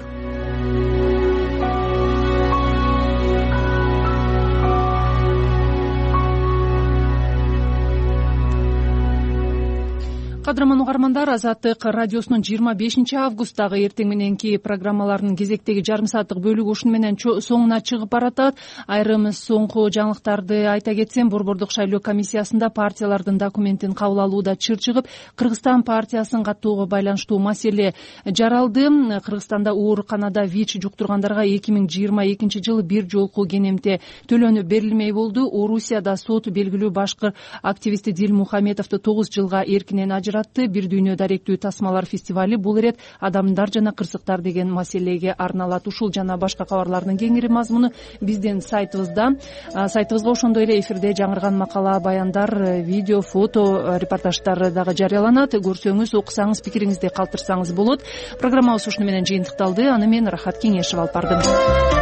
Speaker 2: Кадырман угармандар, Азаттык радиосунун 25 августтагы эртең мененки программаларынын кезектеги жарым сааттык бөлүгү ушуну менен соңуна чыгып баратат. Айрым соңку жаңылыктарды айта кетсем, Борбордук шайлоо комиссиясында партиялардын документин кабыл алууда чыр чыгып, Кыргызстан партиясын каттоого байланыштуу маселе жаралды. Кыргызстанда ооруканада ВИЧ жуктургандарга 2022 жылы бир жолку кенемте төлөнүп берилмей болду. Орусияда сот белгилүү башкы активисти Дилмухаметовду 9 жылга эркинен ажыратты. жаратты. Бир дүйнө даректүү тасмалар фестивали бул ирет адамдар жана кырсыктар деген маселеге арналат. Ушул жана башка кабарлардын кеңири мазмуну биздин сайтыбызга ошондой эле эфирде жаңырган макала, баяндар, видео, фото репортаждар дагы жарыяланат. Көрсөңүз, окусаңыз, пикириңизди калтырсаңыз болот. Программабыз ушуну менен жыйынтыкталды. Аны мен Рахат Кеңешева алып бардым.